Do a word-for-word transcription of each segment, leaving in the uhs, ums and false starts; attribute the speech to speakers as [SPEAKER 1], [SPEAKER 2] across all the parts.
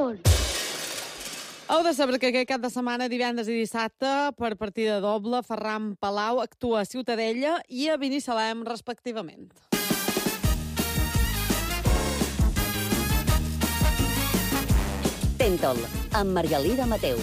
[SPEAKER 1] Tentol.
[SPEAKER 2] Heu de saber que aquest cap de setmana, divendres i dissabte, per partida doble, Ferran Palau actua a Ciutadella i a Binissalem, respectivament.
[SPEAKER 3] Tentol, amb Margalida Mateu.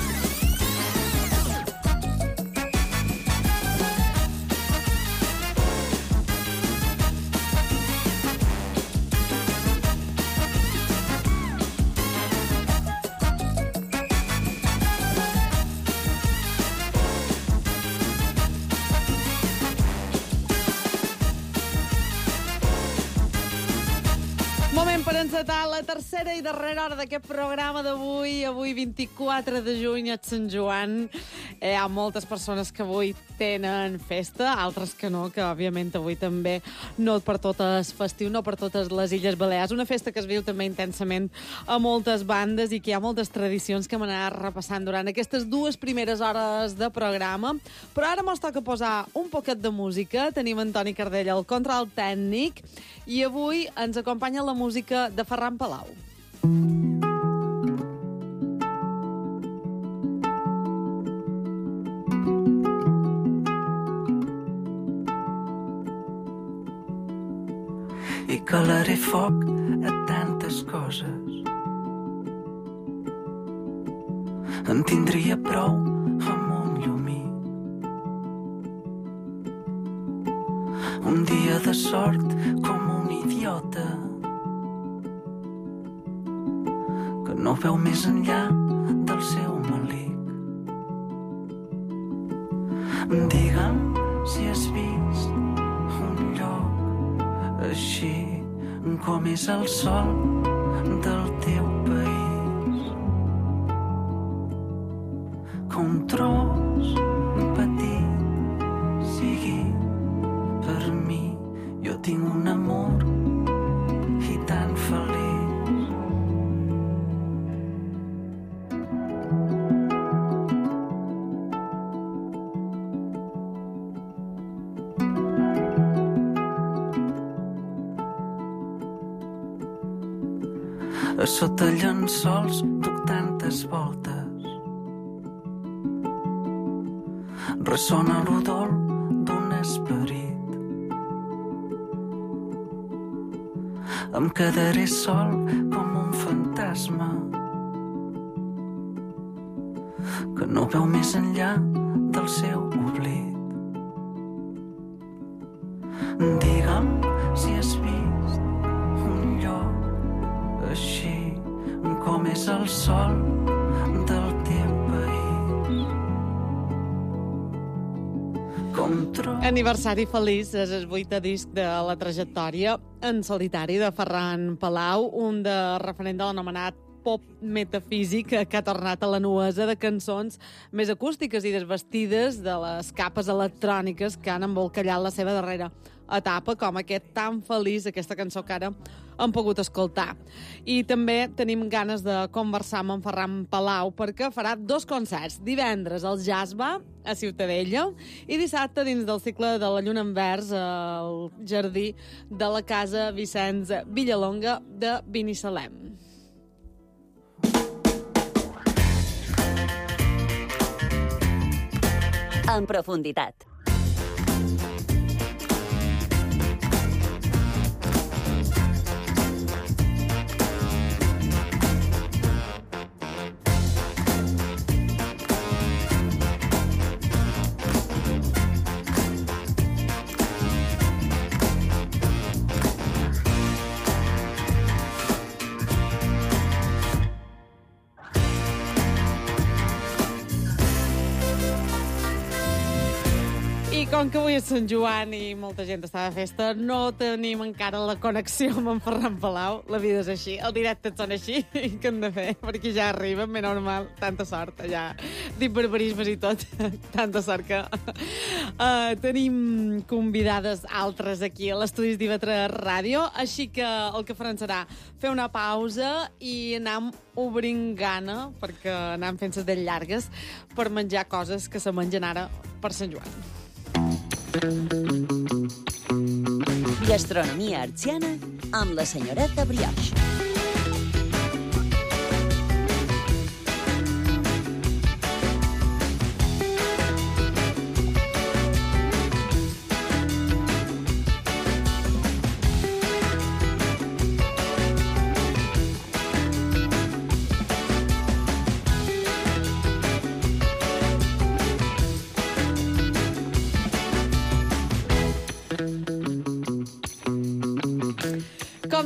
[SPEAKER 2] Moment per encetar la tercera i darrera hora d'aquest programa d'avui. Avui, vint-i-quatre de juny, és Sant Joan. Eh, hi ha moltes persones que avui tenen festa, altres que no, que òbviament avui també no per totes festiu, no per totes les Illes Balears. Una festa que es viu també intensament a moltes bandes i que hi ha moltes tradicions que hem anat repassant durant aquestes dues primeres hores de programa. Però ara mos toca posar un poquet de música. Tenim Antoni Cardella al control tècnic i avui ens acompanya la música de Ferran Palau.
[SPEAKER 4] I calaré foc a tantes coses. En tindria prou amb un llumí. Un dia de sort com un idiota que no veu més enllà del seu malic. Digue'm si has vist un lloc així com és el sol del teu país, que un tros petit sigui per mi. Jo tinc un amor i tan feliç. A sota llençols duc tantes voltes. Ressona l'odol d'un esperit. Em quedaré sol com un fantasma que no veu més enllà del seu oblit. Digue'm si has vist un lloc així com és el sol del teu país. Com tro...
[SPEAKER 2] Aniversari feliç, és el vuitè disc de la trajectòria en solitari de Ferran Palau, un de referent de l'anomenat pop metafísic que ha tornat a la nuesa de cançons més acústiques i desvestides de les capes electròniques que han embolcallat la seva darrera etapa, com aquest tan feliç, aquesta cançó que ara hem pogut escoltar. I també tenim ganes de conversar amb en Ferran Palau perquè farà dos concerts. Divendres al Jasba, a Ciutadella, i dissabte dins del cicle de la Lluna en Vers al jardí de la Casa Vicenç Villalonga de Binissalem.
[SPEAKER 3] En profunditat.
[SPEAKER 2] I com que avui és Sant Joan i molta gent està de festa, no tenim encara la connexió amb en Ferran Palau. La vida és així, el directe et sona així, i què hem de fer? Perquè ja arriba, ben normal, tanta sort, ja dic barbarismes i tot, tanta sort que uh, tenim convidades altres aquí a l'estudis d'I V tres Ràdio, així que el que farem serà fer una pausa i anar obrint gana, perquè anem fent ses dents llargues, per menjar coses que se mengen ara per Sant Joan.
[SPEAKER 3] Gastronomia artsiana amb la senyoreta Brioche.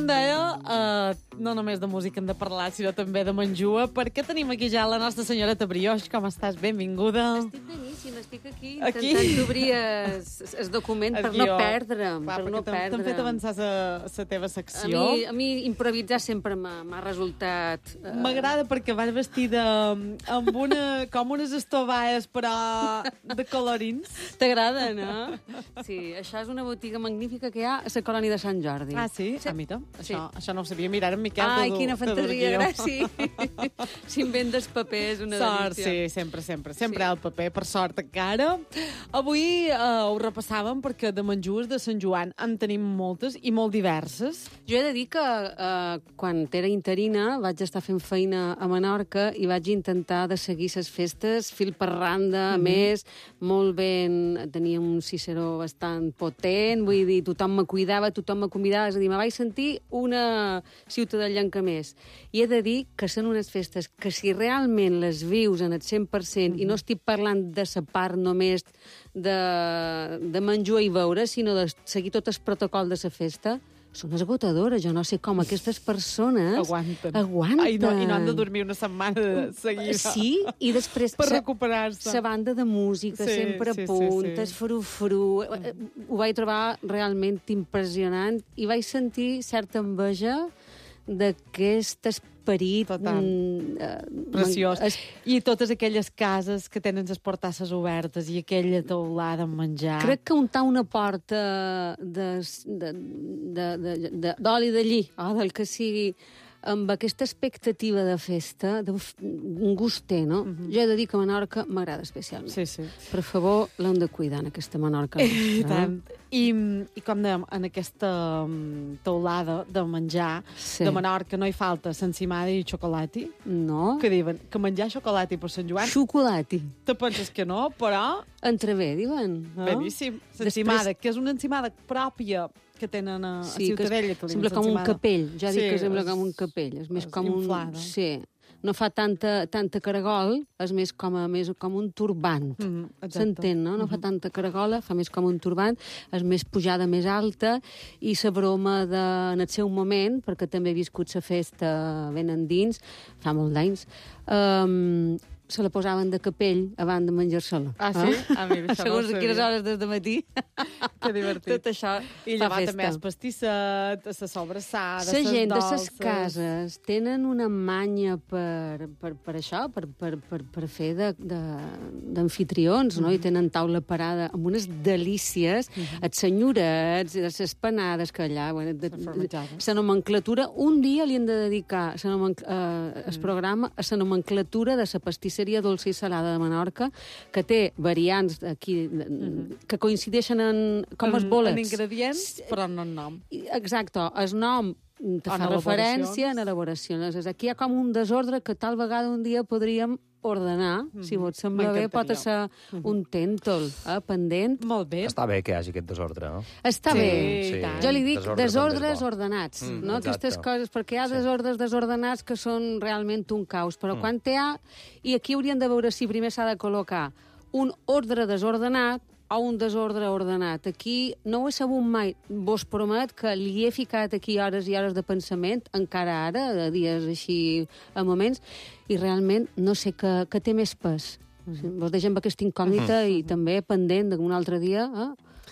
[SPEAKER 2] deia, uh, no només de música hem de parlar, sinó també de menjua, perquè tenim aquí ja la nostra senyoreta Brioix. Com estàs? Benvinguda.
[SPEAKER 1] Estic beníssima, estic aquí,
[SPEAKER 2] Aquí?
[SPEAKER 1] intentant obrir el document
[SPEAKER 2] El
[SPEAKER 1] per no
[SPEAKER 2] guió.
[SPEAKER 1] perdre,
[SPEAKER 2] Va,
[SPEAKER 1] per no
[SPEAKER 2] perquè t'han- t'han fet
[SPEAKER 1] perdre.
[SPEAKER 2] avançar la teva
[SPEAKER 1] A
[SPEAKER 2] secció.
[SPEAKER 1] mi, a mi improvisar sempre m'ha m'ha resultat... eh,
[SPEAKER 2] M'agrada perquè vas vestida amb una, com unes estovaes, però de colorins.
[SPEAKER 1] T'agrada, no? Sí, això és una botiga magnífica que hi ha a la colònia de Sant Jordi.
[SPEAKER 2] Ah, sí?
[SPEAKER 1] Sí.
[SPEAKER 2] Ah, mira,
[SPEAKER 1] Sí.
[SPEAKER 2] això, això no ho sabia. Mira, ara en Miquel...
[SPEAKER 1] Ai,
[SPEAKER 2] te du-
[SPEAKER 1] quina
[SPEAKER 2] te du el
[SPEAKER 1] fantasia,
[SPEAKER 2] guió.
[SPEAKER 1] gràcies. S'inventes papers, una
[SPEAKER 2] Sort,
[SPEAKER 1] delícia.
[SPEAKER 2] sí, sempre, sempre. Sempre
[SPEAKER 1] Sí.
[SPEAKER 2] sí. el paper, per sort encara. Avui eh, ho repassàvem perquè de menjurs de Sant Joan en tenim moltes i molt diverses.
[SPEAKER 1] Jo he de dir que eh, quan era interina vaig estar fent feina a Menorca i vaig intentar de seguir les festes fil per randa, a més, molt ben... Tenia un Ciceró bastant potent, vull dir, tothom me cuidava, tothom me convidava, és a dir, me vaig sentir una ciutadellenca més. I he de dir que són unes festes que si realment les vius en el cent per cent, mm -hmm. i no estic parlant de la part només de, de menjar i beure, sinó de seguir tot el protocol de la festa, són esgotadores. Jo no sé com aquestes persones
[SPEAKER 2] Aguanten.
[SPEAKER 1] aguanten.
[SPEAKER 2] Ai, no, I no han de dormir una setmana seguida.
[SPEAKER 1] Sí, i després...
[SPEAKER 2] Per
[SPEAKER 1] sa-
[SPEAKER 2] recuperar-se.
[SPEAKER 1] la banda de música
[SPEAKER 2] Sí,
[SPEAKER 1] sempre
[SPEAKER 2] sí,
[SPEAKER 1] a
[SPEAKER 2] sí,
[SPEAKER 1] punt,
[SPEAKER 2] sí.
[SPEAKER 1] el frufru... eh, Ho vaig trobar realment impressionant i vaig sentir certa enveja d'aquest esperit...
[SPEAKER 2] Total.
[SPEAKER 1] mm, eh,
[SPEAKER 2] Preciós.
[SPEAKER 1] es-
[SPEAKER 2] I totes aquelles cases que tenen les portasses obertes i aquella teulada amb menjar.
[SPEAKER 1] Crec que untar una porta de- de- de- de- de- d'oli de lli, o del que sigui, amb aquesta expectativa de festa, de, un gust té, no? Mm -hmm. Jo he de dir que Menorca m'agrada especialment.
[SPEAKER 2] Sí, sí.
[SPEAKER 1] Per favor, l'hem de cuidar, en aquesta Menorca.
[SPEAKER 2] I
[SPEAKER 1] nostra,
[SPEAKER 2] tant. I, I com dèiem, en aquesta um, teulada de menjar
[SPEAKER 1] Sí.
[SPEAKER 2] de Menorca no hi falta s'encimada i xocolati.
[SPEAKER 1] No?
[SPEAKER 2] Que diuen que menjar xocolati per Sant Joan,
[SPEAKER 1] Xocolati.
[SPEAKER 2] te penses que no, però
[SPEAKER 1] Entrevé, diuen. No?
[SPEAKER 2] beníssim. L'encimada, que és una encimada pròpia que tenen a,
[SPEAKER 1] Sí,
[SPEAKER 2] a Ciutadella.
[SPEAKER 1] que sembla com un capell. Ja dic
[SPEAKER 2] Sí,
[SPEAKER 1] que sembla
[SPEAKER 2] és-
[SPEAKER 1] com un capell. És més
[SPEAKER 2] és
[SPEAKER 1] com
[SPEAKER 2] inflada.
[SPEAKER 1] un... Sí. No fa tanta, tanta caragol, és més com, a, més com un turbant.
[SPEAKER 2] Mhm, exacte.
[SPEAKER 1] S'entén, no? No fa tanta caragola, fa més com un turbant, és més pujada, més alta, i la broma de, en el seu moment, perquè també he viscut la festa ben endins, fa molt d'anys, um, se la posaven de capell abans de menjar-se-la.
[SPEAKER 2] Ah, sí? Ah, mira, això no ho
[SPEAKER 1] Segons a quines
[SPEAKER 2] sabia.
[SPEAKER 1] hores des de matí.
[SPEAKER 2] Que divertit.
[SPEAKER 1] Tot això
[SPEAKER 2] I
[SPEAKER 1] fa
[SPEAKER 2] llavors
[SPEAKER 1] festa.
[SPEAKER 2] també els pastisset, les sobrassades,
[SPEAKER 1] La
[SPEAKER 2] les
[SPEAKER 1] gent de
[SPEAKER 2] dolces.
[SPEAKER 1] les cases tenen una manya per, per, per això, per, per, per, per fer de- de- d'anfitrions, de, no? I tenen taula parada amb unes delícies, mm -hmm. els senyorets, les panades, que allà... Bueno, de,
[SPEAKER 2] Les formatjades.
[SPEAKER 1] la nomenclatura, un dia li han de dedicar la nomenc- eh, el programa a la nomenclatura de la pastisseria dolça i salada de Menorca, que té variants aquí de, que coincideixen en, com els
[SPEAKER 2] En-
[SPEAKER 1] bolets.
[SPEAKER 2] En ingredients, però no en nom.
[SPEAKER 1] I- Exacte, el nom te
[SPEAKER 2] En
[SPEAKER 1] fa referència
[SPEAKER 2] elaboracions.
[SPEAKER 1] en elaboracions. És aquí hi ha com un desordre que tal vegada un dia podríem ordenar, si vos sembla bé, pot
[SPEAKER 2] M'encantaria.
[SPEAKER 1] ser un tèntol eh, pendent.
[SPEAKER 2] Molt bé.
[SPEAKER 5] Està bé que hi hagi aquest desordre, no?
[SPEAKER 1] Està
[SPEAKER 2] Sí,
[SPEAKER 1] bé.
[SPEAKER 2] i tant.
[SPEAKER 1] Jo li dic
[SPEAKER 5] Desordre
[SPEAKER 1] desordres
[SPEAKER 5] també és bo.
[SPEAKER 1] ordenats,
[SPEAKER 5] Mm,
[SPEAKER 1] no?
[SPEAKER 5] exacte.
[SPEAKER 1] Aquestes coses, perquè hi ha desordres desordenats que són realment un caos, però
[SPEAKER 5] Mm.
[SPEAKER 1] quan hi ha... I aquí haurien de veure si primer s'ha de col·locar un ordre desordenat o un desordre ordenat. Aquí no ho he sabut mai. Vos promet que li he ficat aquí hores i hores de pensament, encara ara, de dies així, a moments, i realment no sé que, que té més pes. Mm. Vos deixem aquesta incògnita
[SPEAKER 5] Mm-hmm.
[SPEAKER 1] i també pendent d'un altre dia... Eh?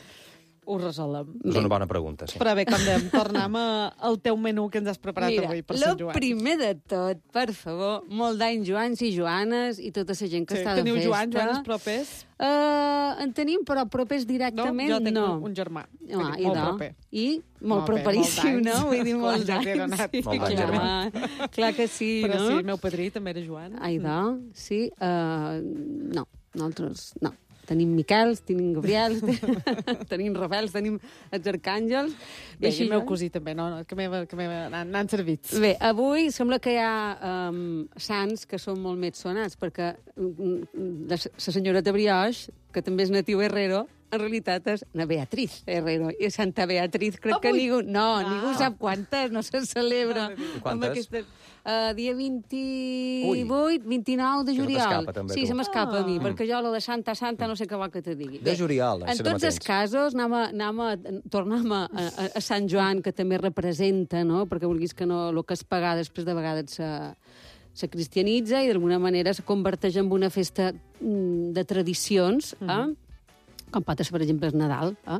[SPEAKER 2] Ho resolem.
[SPEAKER 5] És una bona pregunta, sí.
[SPEAKER 2] Però bé, com dèiem, tornem a- al teu menú que ens has preparat
[SPEAKER 1] Mira,
[SPEAKER 2] avui per
[SPEAKER 1] lo
[SPEAKER 2] Sant Joan.
[SPEAKER 1] primer de tot, per favor, molt d'anys Joans i Joanes i tota la gent que
[SPEAKER 2] Sí,
[SPEAKER 1] està de
[SPEAKER 2] teniu
[SPEAKER 1] festa.
[SPEAKER 2] Joan, Joanes propers?
[SPEAKER 1] Uh, en tenim, però propers
[SPEAKER 2] No?
[SPEAKER 1] directament
[SPEAKER 2] Jo tinc
[SPEAKER 1] no.
[SPEAKER 2] un germà.
[SPEAKER 1] Ah,
[SPEAKER 2] Vull dir,
[SPEAKER 1] i
[SPEAKER 2] molt
[SPEAKER 1] no.
[SPEAKER 2] proper.
[SPEAKER 1] I molt
[SPEAKER 2] Molt bé,
[SPEAKER 1] properíssim,
[SPEAKER 2] molt
[SPEAKER 1] no?
[SPEAKER 2] d'anys.
[SPEAKER 1] Vull dir,
[SPEAKER 2] Clar,
[SPEAKER 1] molt
[SPEAKER 2] ja t'he
[SPEAKER 1] d'anys.
[SPEAKER 2] donat.
[SPEAKER 1] Sí,
[SPEAKER 5] Molt d'anys,
[SPEAKER 1] clar, clar que sí,
[SPEAKER 2] Però
[SPEAKER 1] no?
[SPEAKER 2] sí, el meu padrí també era Joan.
[SPEAKER 1] Ai, no? Sí? Uh, no, nosaltres no. Tenim Miquels, tenim Gabriels, tenim Rafaels, tenim els arcàngels.
[SPEAKER 2] Bé, i
[SPEAKER 1] així,
[SPEAKER 2] el meu
[SPEAKER 1] no?
[SPEAKER 2] cosí també, no? no, que m'he- que m'he- n'han n'han servit.
[SPEAKER 1] Bé, avui sembla que hi ha um, sants que són molt més sonats, perquè mm, la, la senyora de Brioix, que també és natiu Herrero, en realitat és na Beatriz Herrero. I Santa Beatriz crec que
[SPEAKER 2] Avui?
[SPEAKER 1] ningú... No,
[SPEAKER 2] Ah.
[SPEAKER 1] ningú sap quantes, no se celebra.
[SPEAKER 5] I quantes?
[SPEAKER 1] Amb aquestes, uh, dia vint-i-vuit, vint-i-nou de
[SPEAKER 5] Que no
[SPEAKER 1] juliol.
[SPEAKER 5] t'escapa, també,
[SPEAKER 1] sí,
[SPEAKER 5] tu.
[SPEAKER 1] se m'escapa
[SPEAKER 2] Ah.
[SPEAKER 1] a mi, perquè jo, lo de Santa Santa, no sé què vol que te digui.
[SPEAKER 5] De juliol,
[SPEAKER 1] en
[SPEAKER 5] això
[SPEAKER 1] tots els
[SPEAKER 5] mateix.
[SPEAKER 1] casos, anem a, anem a, tornem a, a, a Sant Joan, que també representa, no? Perquè vulguis que no, el que es pagar després de vegades se, se cristianitza i d'alguna manera se converteix en una festa mm, de tradicions, eh? Mm -hmm. com pot ser, per exemple, el Nadal. Eh?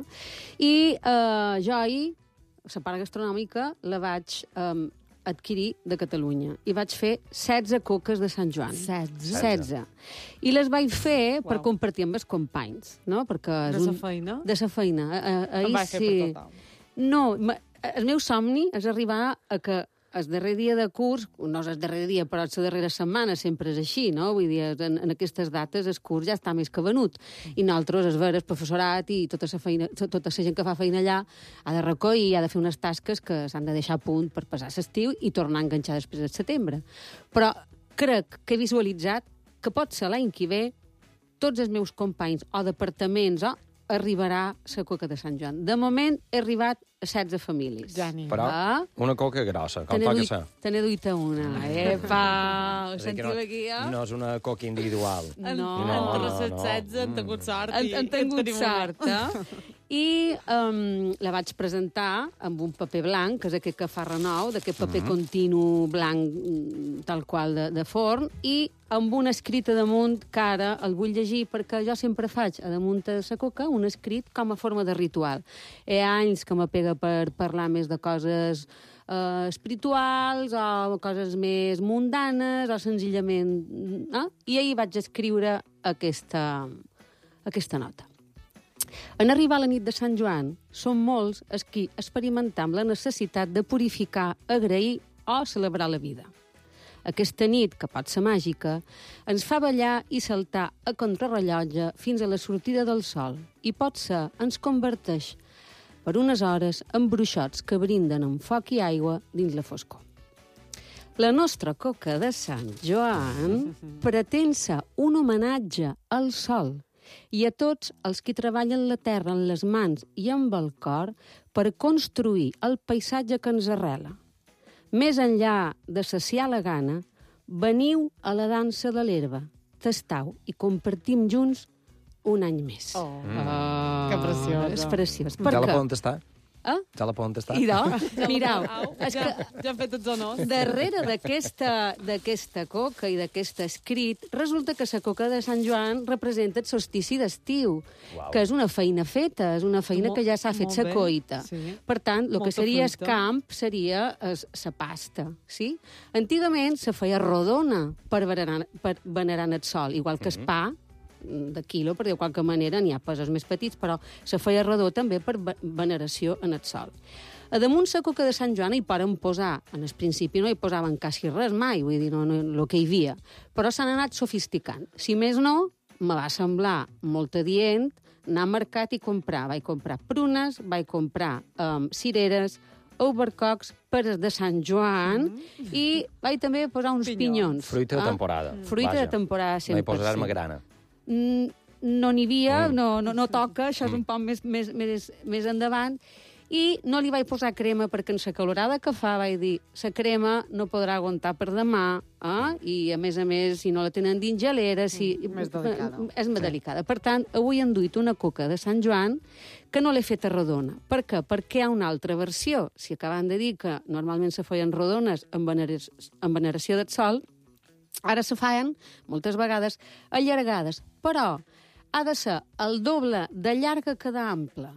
[SPEAKER 1] I eh, jo ahir, la part gastronòmica, la vaig eh, adquirir de Catalunya. I vaig fer setze coques de Sant Joan.
[SPEAKER 2] setze?
[SPEAKER 1] setze. I les vaig fer
[SPEAKER 2] Uau.
[SPEAKER 1] per compartir amb els companys, no? Perquè és
[SPEAKER 2] De sa
[SPEAKER 1] un...
[SPEAKER 2] feina?
[SPEAKER 1] De sa feina. Eh, eh,
[SPEAKER 2] Em
[SPEAKER 1] ahir
[SPEAKER 2] vaig fer
[SPEAKER 1] sí.
[SPEAKER 2] per tothom.
[SPEAKER 1] No, ma- el meu somni és arribar a que el darrer dia de curs, no és el darrer dia, però la darrera setmana sempre és així, no? Vull dir, en, en aquestes dates el curs ja està més que venut. I nosaltres, es ver, el professorat i tota la feina, tota la gent que fa feina allà ha de recollir, ha de fer unes tasques que s'han de deixar a punt per passar l'estiu i tornar a enganxar després de setembre. Però crec que he visualitzat que pot ser l'any que ve tots els meus companys o departaments o arribarà la coca de Sant Joan. De moment he arribat a setze famílies.
[SPEAKER 2] Ja n'hi ha.
[SPEAKER 5] Però
[SPEAKER 1] Ah.
[SPEAKER 5] una coca grossa, com
[SPEAKER 1] Te n'he
[SPEAKER 5] toca
[SPEAKER 1] duit,
[SPEAKER 5] ser.
[SPEAKER 1] te n'he duit a una. Epa! Ho
[SPEAKER 5] És a dir, que
[SPEAKER 1] sentiu aquí, eh?
[SPEAKER 5] No és una coca individual.
[SPEAKER 2] En,
[SPEAKER 1] No,
[SPEAKER 2] entre
[SPEAKER 5] no,
[SPEAKER 2] les
[SPEAKER 5] no.
[SPEAKER 2] setze han tingut sort
[SPEAKER 1] Han,
[SPEAKER 2] i
[SPEAKER 1] han tingut
[SPEAKER 2] tenim una.
[SPEAKER 1] sort, eh? I um, la vaig presentar amb un paper blanc, que és aquest que fa renou, d'aquest paper
[SPEAKER 5] Mhm.
[SPEAKER 1] continu blanc mm, tal qual de, de forn, i amb un escrit a damunt que ara el vull llegir perquè jo sempre faig a damunt de la coca un escrit com a forma de ritual. Hi ha anys que m'apega per parlar més de coses eh, espirituals o coses més mundanes o senzillament... Eh? I ahir vaig escriure aquesta, aquesta nota. En arribar a la nit de Sant Joan, són molts els qui experimentam la necessitat de purificar, agrair o celebrar la vida. Aquesta nit, que pot ser màgica, ens fa ballar i saltar a contrarrellotge fins a la sortida del sol i potser ens converteix per unes hores en bruixots que brinden amb foc i aigua dins la foscor. La nostra coca de Sant Joan pretén ser un homenatge al sol i a tots els que treballen la terra amb les mans i amb el cor per construir el paisatge que ens arrela. Més enllà de saciar la gana, veniu a la dansa de l'herba, tastau i compartim junts un any més.
[SPEAKER 2] Oh,
[SPEAKER 1] Oh,
[SPEAKER 2] que preciós.
[SPEAKER 1] És preciós. Per
[SPEAKER 5] Ja la
[SPEAKER 1] què?
[SPEAKER 5] poden tastar?
[SPEAKER 1] Eh?
[SPEAKER 5] Ja la poden tastar?
[SPEAKER 1] Idò, mirau,
[SPEAKER 2] Au,
[SPEAKER 1] és
[SPEAKER 2] ja,
[SPEAKER 1] que
[SPEAKER 2] ja hem fet tots honors.
[SPEAKER 1] darrere d'aquesta d'aquesta coca i d'aquest escrit, resulta que la coca de Sant Joan representa el solstici d'estiu,
[SPEAKER 5] Uau.
[SPEAKER 1] que és una feina feta, és una feina
[SPEAKER 2] Molt-
[SPEAKER 1] que ja s'ha fet
[SPEAKER 2] molt
[SPEAKER 1] sa
[SPEAKER 2] bé,
[SPEAKER 1] coita.
[SPEAKER 2] sí.
[SPEAKER 1] Per tant, el que
[SPEAKER 2] Molta
[SPEAKER 1] seria el
[SPEAKER 2] fruita.
[SPEAKER 1] camp seria la pasta, sí? Antigament se feia rodona per venerar, per venerar el sol, igual que el pa, de quilo, per dir de qualque manera, n'hi ha pesos més petits, però se feia redó també per ve- veneració en el sol. A damunt la coca de Sant Joan hi poden posar, en el principi no hi posaven quasi res mai, vull dir, no, no, el que hi havia, però s'han anat sofisticant. Si més no, me va semblar molt adient anar al mercat i comprar. Vaig comprar prunes, vaig comprar um, cireres, overcocs, peres de Sant Joan, mm. i vaig també posar uns
[SPEAKER 2] Pinyons.
[SPEAKER 1] pinyons.
[SPEAKER 5] Fruita de
[SPEAKER 1] ah?
[SPEAKER 5] temporada.
[SPEAKER 1] Fruita
[SPEAKER 5] Vaja.
[SPEAKER 1] de temporada, cent
[SPEAKER 5] No hi
[SPEAKER 1] per cent.
[SPEAKER 5] posa arma
[SPEAKER 1] Mm, no n'hi havia,
[SPEAKER 5] Mm.
[SPEAKER 1] no, no, no toca, això és un poc més, més, més, més endavant. I no li vaig posar crema perquè en la calorada que fa vaig dir la crema no podrà aguantar per demà, eh? I a més a més, si no la tenen dins gelera, si...
[SPEAKER 2] Mm, més delicada.
[SPEAKER 1] És més delicada. Per tant, avui he enduit una coca de Sant Joan que no l'he feta rodona. Per què? Perquè hi ha una altra versió. Si acaben de dir que normalment se feien rodones en veneració, en veneració del sol, ara se feien, moltes vegades, allargades, però ha de ser el doble de llarga que d'ample.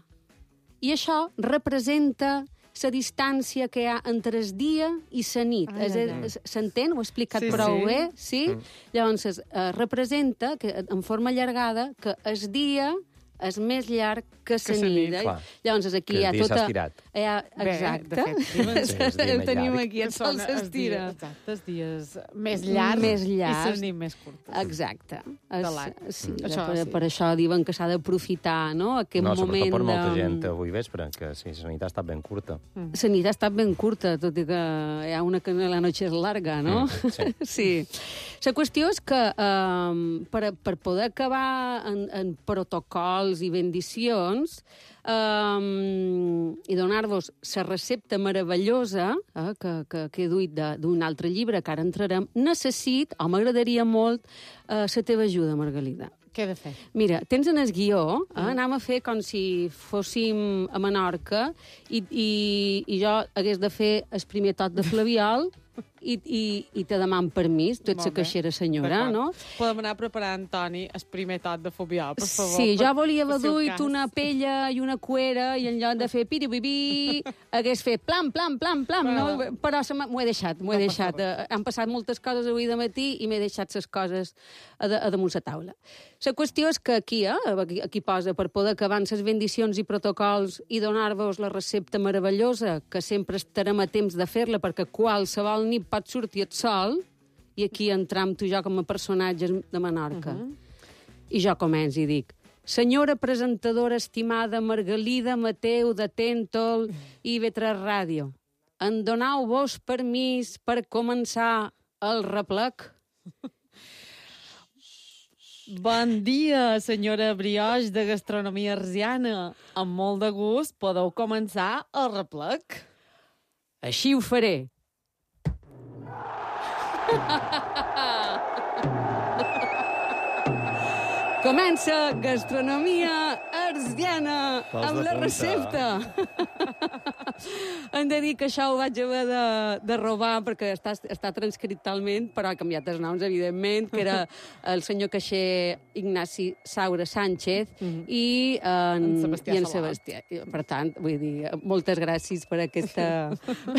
[SPEAKER 1] I això representa la distància que hi ha entre el dia i la nit.
[SPEAKER 2] Ai,
[SPEAKER 1] És,
[SPEAKER 2] ai, ai.
[SPEAKER 1] és, s'entén? Ho he explicat
[SPEAKER 2] Sí,
[SPEAKER 1] prou
[SPEAKER 2] sí.
[SPEAKER 1] bé? Sí? Mm. Llavors, eh, representa, que en forma allargada, que el dia és més llarg que
[SPEAKER 2] Que
[SPEAKER 1] la
[SPEAKER 2] la
[SPEAKER 1] nit.
[SPEAKER 2] nit,
[SPEAKER 1] eh?
[SPEAKER 5] clar.
[SPEAKER 1] Llavors, aquí
[SPEAKER 5] Que
[SPEAKER 1] hi ha
[SPEAKER 5] el dia s'ha
[SPEAKER 1] tota...
[SPEAKER 5] estirat.
[SPEAKER 1] Hi ha...
[SPEAKER 2] Bé,
[SPEAKER 1] Exacte.
[SPEAKER 2] de fet, diuen-
[SPEAKER 5] Sí, és dia
[SPEAKER 1] El
[SPEAKER 5] més
[SPEAKER 1] tenim
[SPEAKER 5] llarg.
[SPEAKER 1] aquí, el sol
[SPEAKER 2] Són els
[SPEAKER 1] s'estira.
[SPEAKER 2] dies- Exacte, els dies més llargs,
[SPEAKER 1] Més
[SPEAKER 2] i
[SPEAKER 1] llargs.
[SPEAKER 2] les nits més curtes.
[SPEAKER 1] Exacte.
[SPEAKER 2] De
[SPEAKER 1] És-
[SPEAKER 2] l'any.
[SPEAKER 1] Sí,
[SPEAKER 2] Mm.
[SPEAKER 1] per,
[SPEAKER 2] Això sí.
[SPEAKER 1] per això diuen que s'ha d'aprofitar, no?, aquest
[SPEAKER 5] No,
[SPEAKER 1] moment
[SPEAKER 5] sobretot per molta
[SPEAKER 1] de...
[SPEAKER 5] gent avui vespre, que sí, la nit ha estat ben curta.
[SPEAKER 1] La nit ha estat ben curta, tot i que hi ha una que la noche és larga, no?
[SPEAKER 5] Mm, sí.
[SPEAKER 1] Sí. La qüestió és que um, per, per poder acabar en, en protocols i bendicions um, i donar-vos la recepta meravellosa eh, que, que, que he duit de- d'un altre llibre, que ara entrarem, necessit, o m'agradaria molt, uh, la teva ajuda, Margalida.
[SPEAKER 2] Què he de fer?
[SPEAKER 1] Mira, tens en el guió, eh? Anem a fer com si fóssim a Menorca i, i, i jo hagués de fer el primer tot de flabiol i, i, i te deman permís, tu ets
[SPEAKER 2] Molt
[SPEAKER 1] la
[SPEAKER 2] bé.
[SPEAKER 1] caixera senyora,
[SPEAKER 2] D'acord.
[SPEAKER 1] no?
[SPEAKER 2] Podem anar preparant, Toni, el primer tot de fobiol, per favor.
[SPEAKER 1] Sí,
[SPEAKER 2] per-
[SPEAKER 1] jo volia
[SPEAKER 2] per
[SPEAKER 1] haver
[SPEAKER 2] si un
[SPEAKER 1] duit
[SPEAKER 2] cas.
[SPEAKER 1] una pella i una cuera i en lloc de fer piri-bibi hagués fet plam, plam, plam, plam, no?
[SPEAKER 2] Però-
[SPEAKER 1] Però se m'ha- m'ho he deixat, m'ho he
[SPEAKER 2] No passa
[SPEAKER 1] deixat. Eh, Han passat moltes coses avui de matí i m'he deixat les coses a, de, a damunt la taula. La qüestió és que aquí, eh, aquí, aquí posa, per poder acabar les bendicions i protocols i donar-vos la recepta meravellosa, que sempre estarem a temps de fer-la, perquè qualsevol nit pot sortir el sol, i aquí entram tu i jo com a personatges de Menorca. Uh -huh. I jo començo i dic: senyora presentadora estimada Margalida Mateu de Tentol i B tres Ràdio, en donau-vos permís per començar el replec?
[SPEAKER 2] Bon dia, senyora Brioix de Gastronomia Arsiana. Amb molt de gust podeu començar el replec.
[SPEAKER 1] Així ho faré. Comença Gastronomia Arsiana
[SPEAKER 5] Vols
[SPEAKER 1] amb
[SPEAKER 5] de
[SPEAKER 1] la
[SPEAKER 5] punta.
[SPEAKER 1] recepta. Hem de dir que això ho vaig haver de, de robar perquè està, està transcrit talment, però ha canviat els noms, evidentment, que era el senyor caixer Ignasi Saura Sánchez
[SPEAKER 2] Mhm.
[SPEAKER 1] i en,
[SPEAKER 2] En Sebastià
[SPEAKER 1] i en
[SPEAKER 2] Salvat.
[SPEAKER 1] Sebastià. I, per tant, vull dir, moltes gràcies per aquesta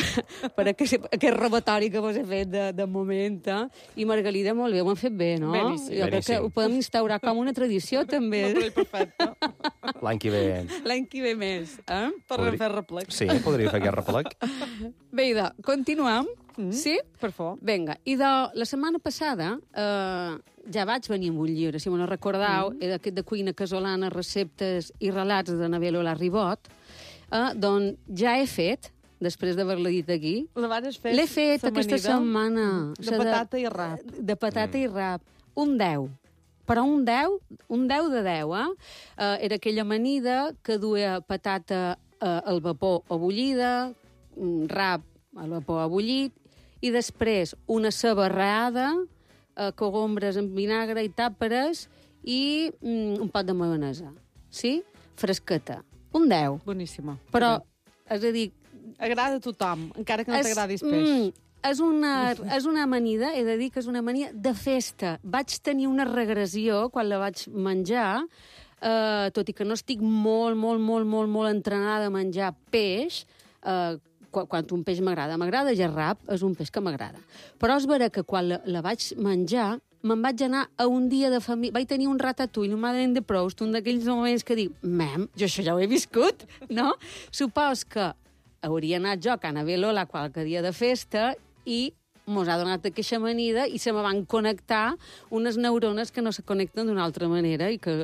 [SPEAKER 1] per aquest, aquest robatori que vos he fet de, de moment. Eh? I Margalida, molt bé, ho han fet bé, no?
[SPEAKER 2] Beníssim.
[SPEAKER 1] Jo crec que
[SPEAKER 5] Beníssim.
[SPEAKER 1] ho podem instaurar com una tradició, també.
[SPEAKER 2] No, però perfecte.
[SPEAKER 5] L'any que ve...
[SPEAKER 1] L'any que ve més. Eh?
[SPEAKER 2] Tornem
[SPEAKER 5] Podri-
[SPEAKER 2] a fer replec.
[SPEAKER 5] Sí, podria fer aquest replec.
[SPEAKER 1] Bé, idò, continuem.
[SPEAKER 2] Mm.
[SPEAKER 1] Sí?
[SPEAKER 2] Per favor.
[SPEAKER 1] Vinga, i de la setmana passada eh, ja vaig venir amb un llibre, si me no recordeu, mm. era aquest de cuina casolana, receptes i relats de Navel Olà Ribot, eh, d'on ja he fet, després d'haver-la dit aquí,
[SPEAKER 2] La vares fer
[SPEAKER 1] l'he fet aquesta
[SPEAKER 2] amanida
[SPEAKER 1] setmana.
[SPEAKER 2] De
[SPEAKER 1] La
[SPEAKER 2] patata i rap.
[SPEAKER 1] De patata mm. i rap. Un deu. Però un deu, un deu de deu, eh? eh era aquella amanida que duia patata eh, al vapor o bullida, un rap al vapor o bullit, i després una ceba reada, eh, cogombres amb vinagre i tàperes i mm, un pot de maionesa. Sí? Fresqueta. Un deu.
[SPEAKER 2] Boníssima.
[SPEAKER 1] Però, és a dir,
[SPEAKER 2] Agrada a tothom, encara que no
[SPEAKER 1] és-
[SPEAKER 2] t'agradis peix.
[SPEAKER 1] mm, és una, és una amanida, he de dir que és una amanida de festa. Vaig tenir una regressió quan la vaig menjar, eh, tot i que no estic molt, molt, molt, molt, molt entrenada a menjar peix, eh, quan, quan un peix m'agrada. M'agrada gerrap, és un peix que m'agrada. Però és vera que quan la, la vaig menjar, me'n vaig anar a un dia de família... Vaig tenir un ratatouille, un Madeleine de Proust, un d'aquells moments que dic, mem, jo això ja ho he viscut, no? Supos que hauria anat jo a Cana Lola qualque dia de festa i mos ha donat aquesta amanida i se me van connectar unes neurones que no se connecten d'una altra manera i que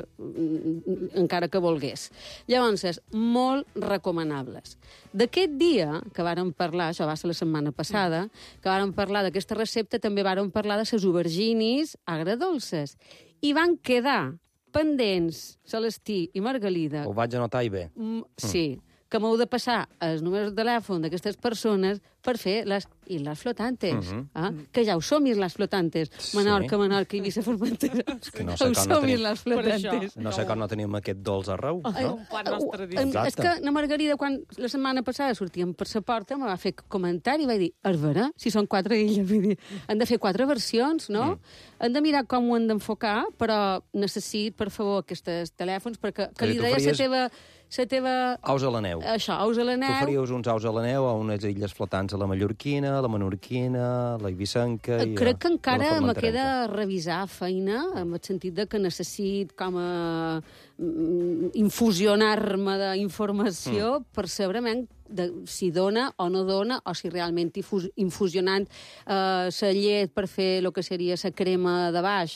[SPEAKER 1] mm, encara que volgués. Llavors, és molt recomanables. D'aquest dia, que vàrem parlar, això va ser la setmana passada, que vàrem parlar d'aquesta recepta, també vàrem parlar de les auberginis agradolces. I van quedar pendents Celestí i Margalida.
[SPEAKER 5] Ho vaig anotar i bé.
[SPEAKER 1] Mm, sí, que m'heu de passar els números de telèfon d'aquestes persones per fer les Islas Flotantes.
[SPEAKER 5] Mhm.
[SPEAKER 1] Ah, que ja ho som, Islas Flotantes.
[SPEAKER 5] Sí.
[SPEAKER 1] Menorca, Menorca, Eivissa, Formentera.
[SPEAKER 5] que no sé
[SPEAKER 1] Ho
[SPEAKER 5] com no
[SPEAKER 1] som,
[SPEAKER 5] tenim-
[SPEAKER 1] Islas
[SPEAKER 2] Per això.
[SPEAKER 1] Flotantes.
[SPEAKER 5] No sé com no tenim aquest dolç arreu,
[SPEAKER 2] Ai,
[SPEAKER 5] no?
[SPEAKER 2] un plat nostre
[SPEAKER 1] Em-
[SPEAKER 2] dins.
[SPEAKER 5] Exacte.
[SPEAKER 1] És que la Margarida, quan la setmana passada sortíem per la porta, me va fer comentari i va dir, és vera, si són quatre illes, vull dir, han de fer quatre versions, no? Mm. Han de mirar com ho han d'enfocar, però necessit, per favor, aquests telèfons, perquè que
[SPEAKER 5] És a
[SPEAKER 1] li
[SPEAKER 5] dir, tu
[SPEAKER 1] deia la
[SPEAKER 5] faries-
[SPEAKER 1] teva... la teva...
[SPEAKER 5] Aus a la neu.
[SPEAKER 1] Això, aus a la
[SPEAKER 5] Tu
[SPEAKER 1] neu.
[SPEAKER 5] faries uns aus a la neu a unes illes flotants a la Mallorquina, a la Menorquina, a la Ibicenca... I
[SPEAKER 1] Crec que
[SPEAKER 5] a,
[SPEAKER 1] encara
[SPEAKER 5] a la
[SPEAKER 1] me
[SPEAKER 5] Formenterenca.
[SPEAKER 1] queda revisar feina, en el sentit de que necessit com a mm, infusionar-me d'informació mm. per saber men, de, si dona o no dona, o si realment infus, infusionant eh, la llet per fer el que seria la crema de baix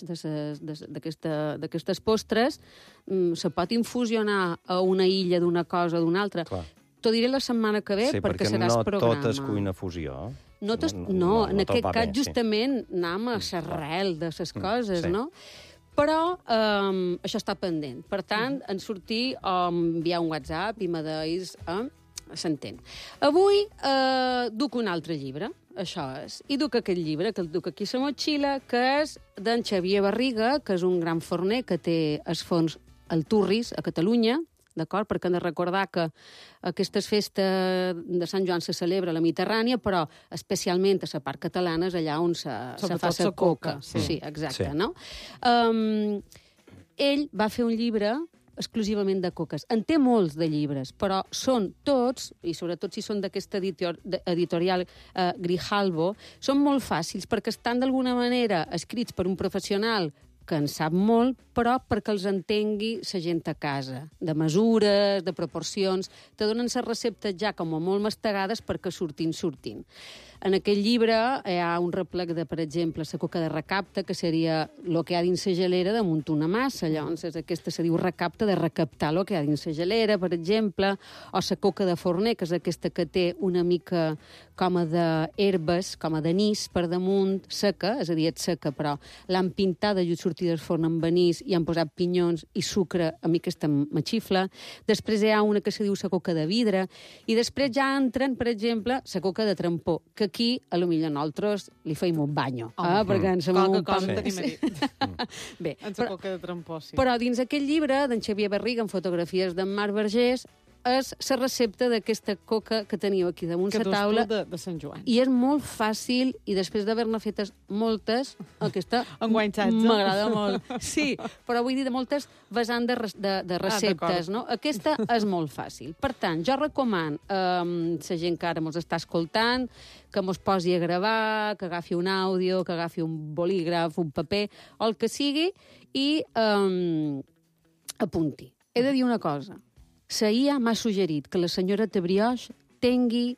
[SPEAKER 1] d'aquestes postres, mm, se pot infusionar a una illa d'una cosa o d'una altra.
[SPEAKER 5] Clar.
[SPEAKER 1] T'ho diré la setmana que ve,
[SPEAKER 5] Sí,
[SPEAKER 1] perquè
[SPEAKER 5] perquè
[SPEAKER 1] seràs
[SPEAKER 5] no
[SPEAKER 1] programa.
[SPEAKER 5] tot és cuina fusió.
[SPEAKER 1] No, tos,
[SPEAKER 5] No,
[SPEAKER 1] no,
[SPEAKER 5] no,
[SPEAKER 1] no, en
[SPEAKER 5] no tot
[SPEAKER 1] aquest
[SPEAKER 5] va
[SPEAKER 1] cas,
[SPEAKER 5] bé, sí.
[SPEAKER 1] justament, anem a l'arrel de les coses,
[SPEAKER 5] sí.
[SPEAKER 1] no? Però um, això està pendent. Per tant, en sortir o enviar un WhatsApp i me deis... Eh, s'entén. Avui eh, duc un altre llibre, això és. I duc aquest llibre, que el duc aquí a la motxilla, que és d'en Xavier Barriga, que és un gran forner que té els fons al Turris, a Catalunya, d'acord? Perquè hem de recordar que aquestes festes de Sant Joan se celebra a la Mediterrània, però especialment a la part catalana és allà on se, se fa la coca.
[SPEAKER 2] Sí.
[SPEAKER 1] sí, exacte,
[SPEAKER 5] Sí.
[SPEAKER 1] no? Um, ell va fer un llibre exclusivament de coques. En té molts de llibres, però són tots, i sobretot si són d'aquesta editor, editorial eh, Grijalbo, són molt fàcils perquè estan d'alguna manera escrits per un professional que en sap molt, però perquè els entengui la gent a casa, de mesures, de proporcions, te donen les receptes ja com a molt mastegades perquè surtin, surtin. En aquest llibre hi ha un replec de, per exemple, la coca de recapta, que seria el que hi ha dins la gelera damunt una massa. Llavors, aquesta se diu recapta, de recaptar el que hi ha dins la gelera, per exemple, o la coca de forner, que és aquesta que té una mica com a d'herbes, com a d'anís per damunt, seca, és a dir, és seca, però l'han pintada i sortir del forn amb anís i han posat pinyons i sucre, a mi aquesta m'axifla. Després hi ha una que se diu la coca de vidre, i després ja entren, per exemple, la coca de trampó, que aquí, a lo millor nosaltres li feim un banyo, eh? perquè ens
[SPEAKER 2] Qualque
[SPEAKER 1] un
[SPEAKER 2] cosa
[SPEAKER 1] pam-
[SPEAKER 2] tenim a dir.
[SPEAKER 1] Bé,
[SPEAKER 2] En la
[SPEAKER 1] però,
[SPEAKER 2] coca de trampó, sí.
[SPEAKER 1] però dins aquest llibre d'en Xavier Barriga, amb fotografies d'en Marc Vergés, és la recepta d'aquesta coca que teniu aquí damunt
[SPEAKER 2] que
[SPEAKER 1] la
[SPEAKER 2] dus
[SPEAKER 1] taula.
[SPEAKER 2] tu de, de Sant Joan.
[SPEAKER 1] I és molt fàcil, i després d'haver-ne fetes moltes, aquesta
[SPEAKER 2] Enguany setze.
[SPEAKER 1] m'agrada molt. Sí, però vull dir de moltes vessant de, res- de, de receptes,
[SPEAKER 2] d'acord.
[SPEAKER 1] no? Aquesta és molt fàcil. Per tant, jo recomano a um, la gent que ara mos està escoltant que mos posi a gravar, que agafi un àudio, que agafi un bolígraf, un paper, o el que sigui, i um, apunti. He de dir una cosa. La I A m'ha suggerit que la senyora Tebrioix tingui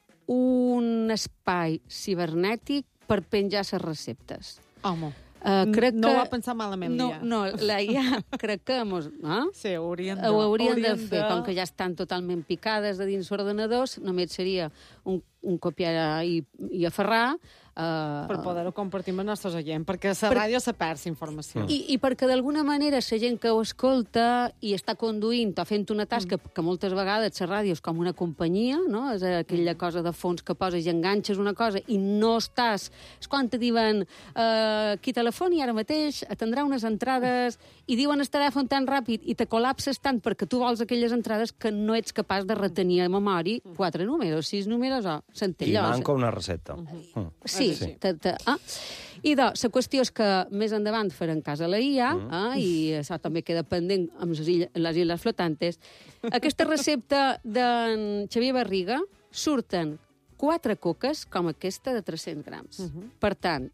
[SPEAKER 1] un espai cibernètic per penjar les receptes.
[SPEAKER 2] Home,
[SPEAKER 1] Uh, crec
[SPEAKER 2] no
[SPEAKER 1] que...
[SPEAKER 2] ho va pensar malament,
[SPEAKER 1] no,
[SPEAKER 2] l'I A.
[SPEAKER 1] no, la I A crec que... Mos, eh?
[SPEAKER 2] Sí, ho haurien de...
[SPEAKER 1] Ho haurien,
[SPEAKER 2] haurien
[SPEAKER 1] de fer, com que ja estan totalment picades de dins ordenadors, només seria un, un copiar i, i aferrar. Uh,
[SPEAKER 2] Per poder-ho compartir amb els nostres oients, perquè a la
[SPEAKER 1] Per-
[SPEAKER 2] ràdio se perd la informació.
[SPEAKER 1] I, I perquè d'alguna manera la gent que ho escolta i està conduint o fent una tasca, mm. que moltes vegades la ràdio és com una companyia, no? És aquella cosa de fons que poses i enganxes una cosa i no estàs... És quan te diuen uh, qui telefoni ara mateix atendrà unes entrades i diuen el telèfon tan ràpid i te col·lapses tant perquè tu vols aquelles entrades que no ets capaç de retenir a memòria quatre números, sis números, o s'entén
[SPEAKER 5] I
[SPEAKER 1] allò.
[SPEAKER 5] manca una recepta. Mm.
[SPEAKER 1] Sí,
[SPEAKER 5] Sí.
[SPEAKER 1] Te, te, ah. I de, la qüestió és que més endavant farem cas a la I A, mm. ah, i això també queda pendent amb les illes, les illes flotantes. Aquesta recepta d'en Xavier Barriga surten quatre coques com aquesta de tres-cents grams. Uh -huh. Per tant,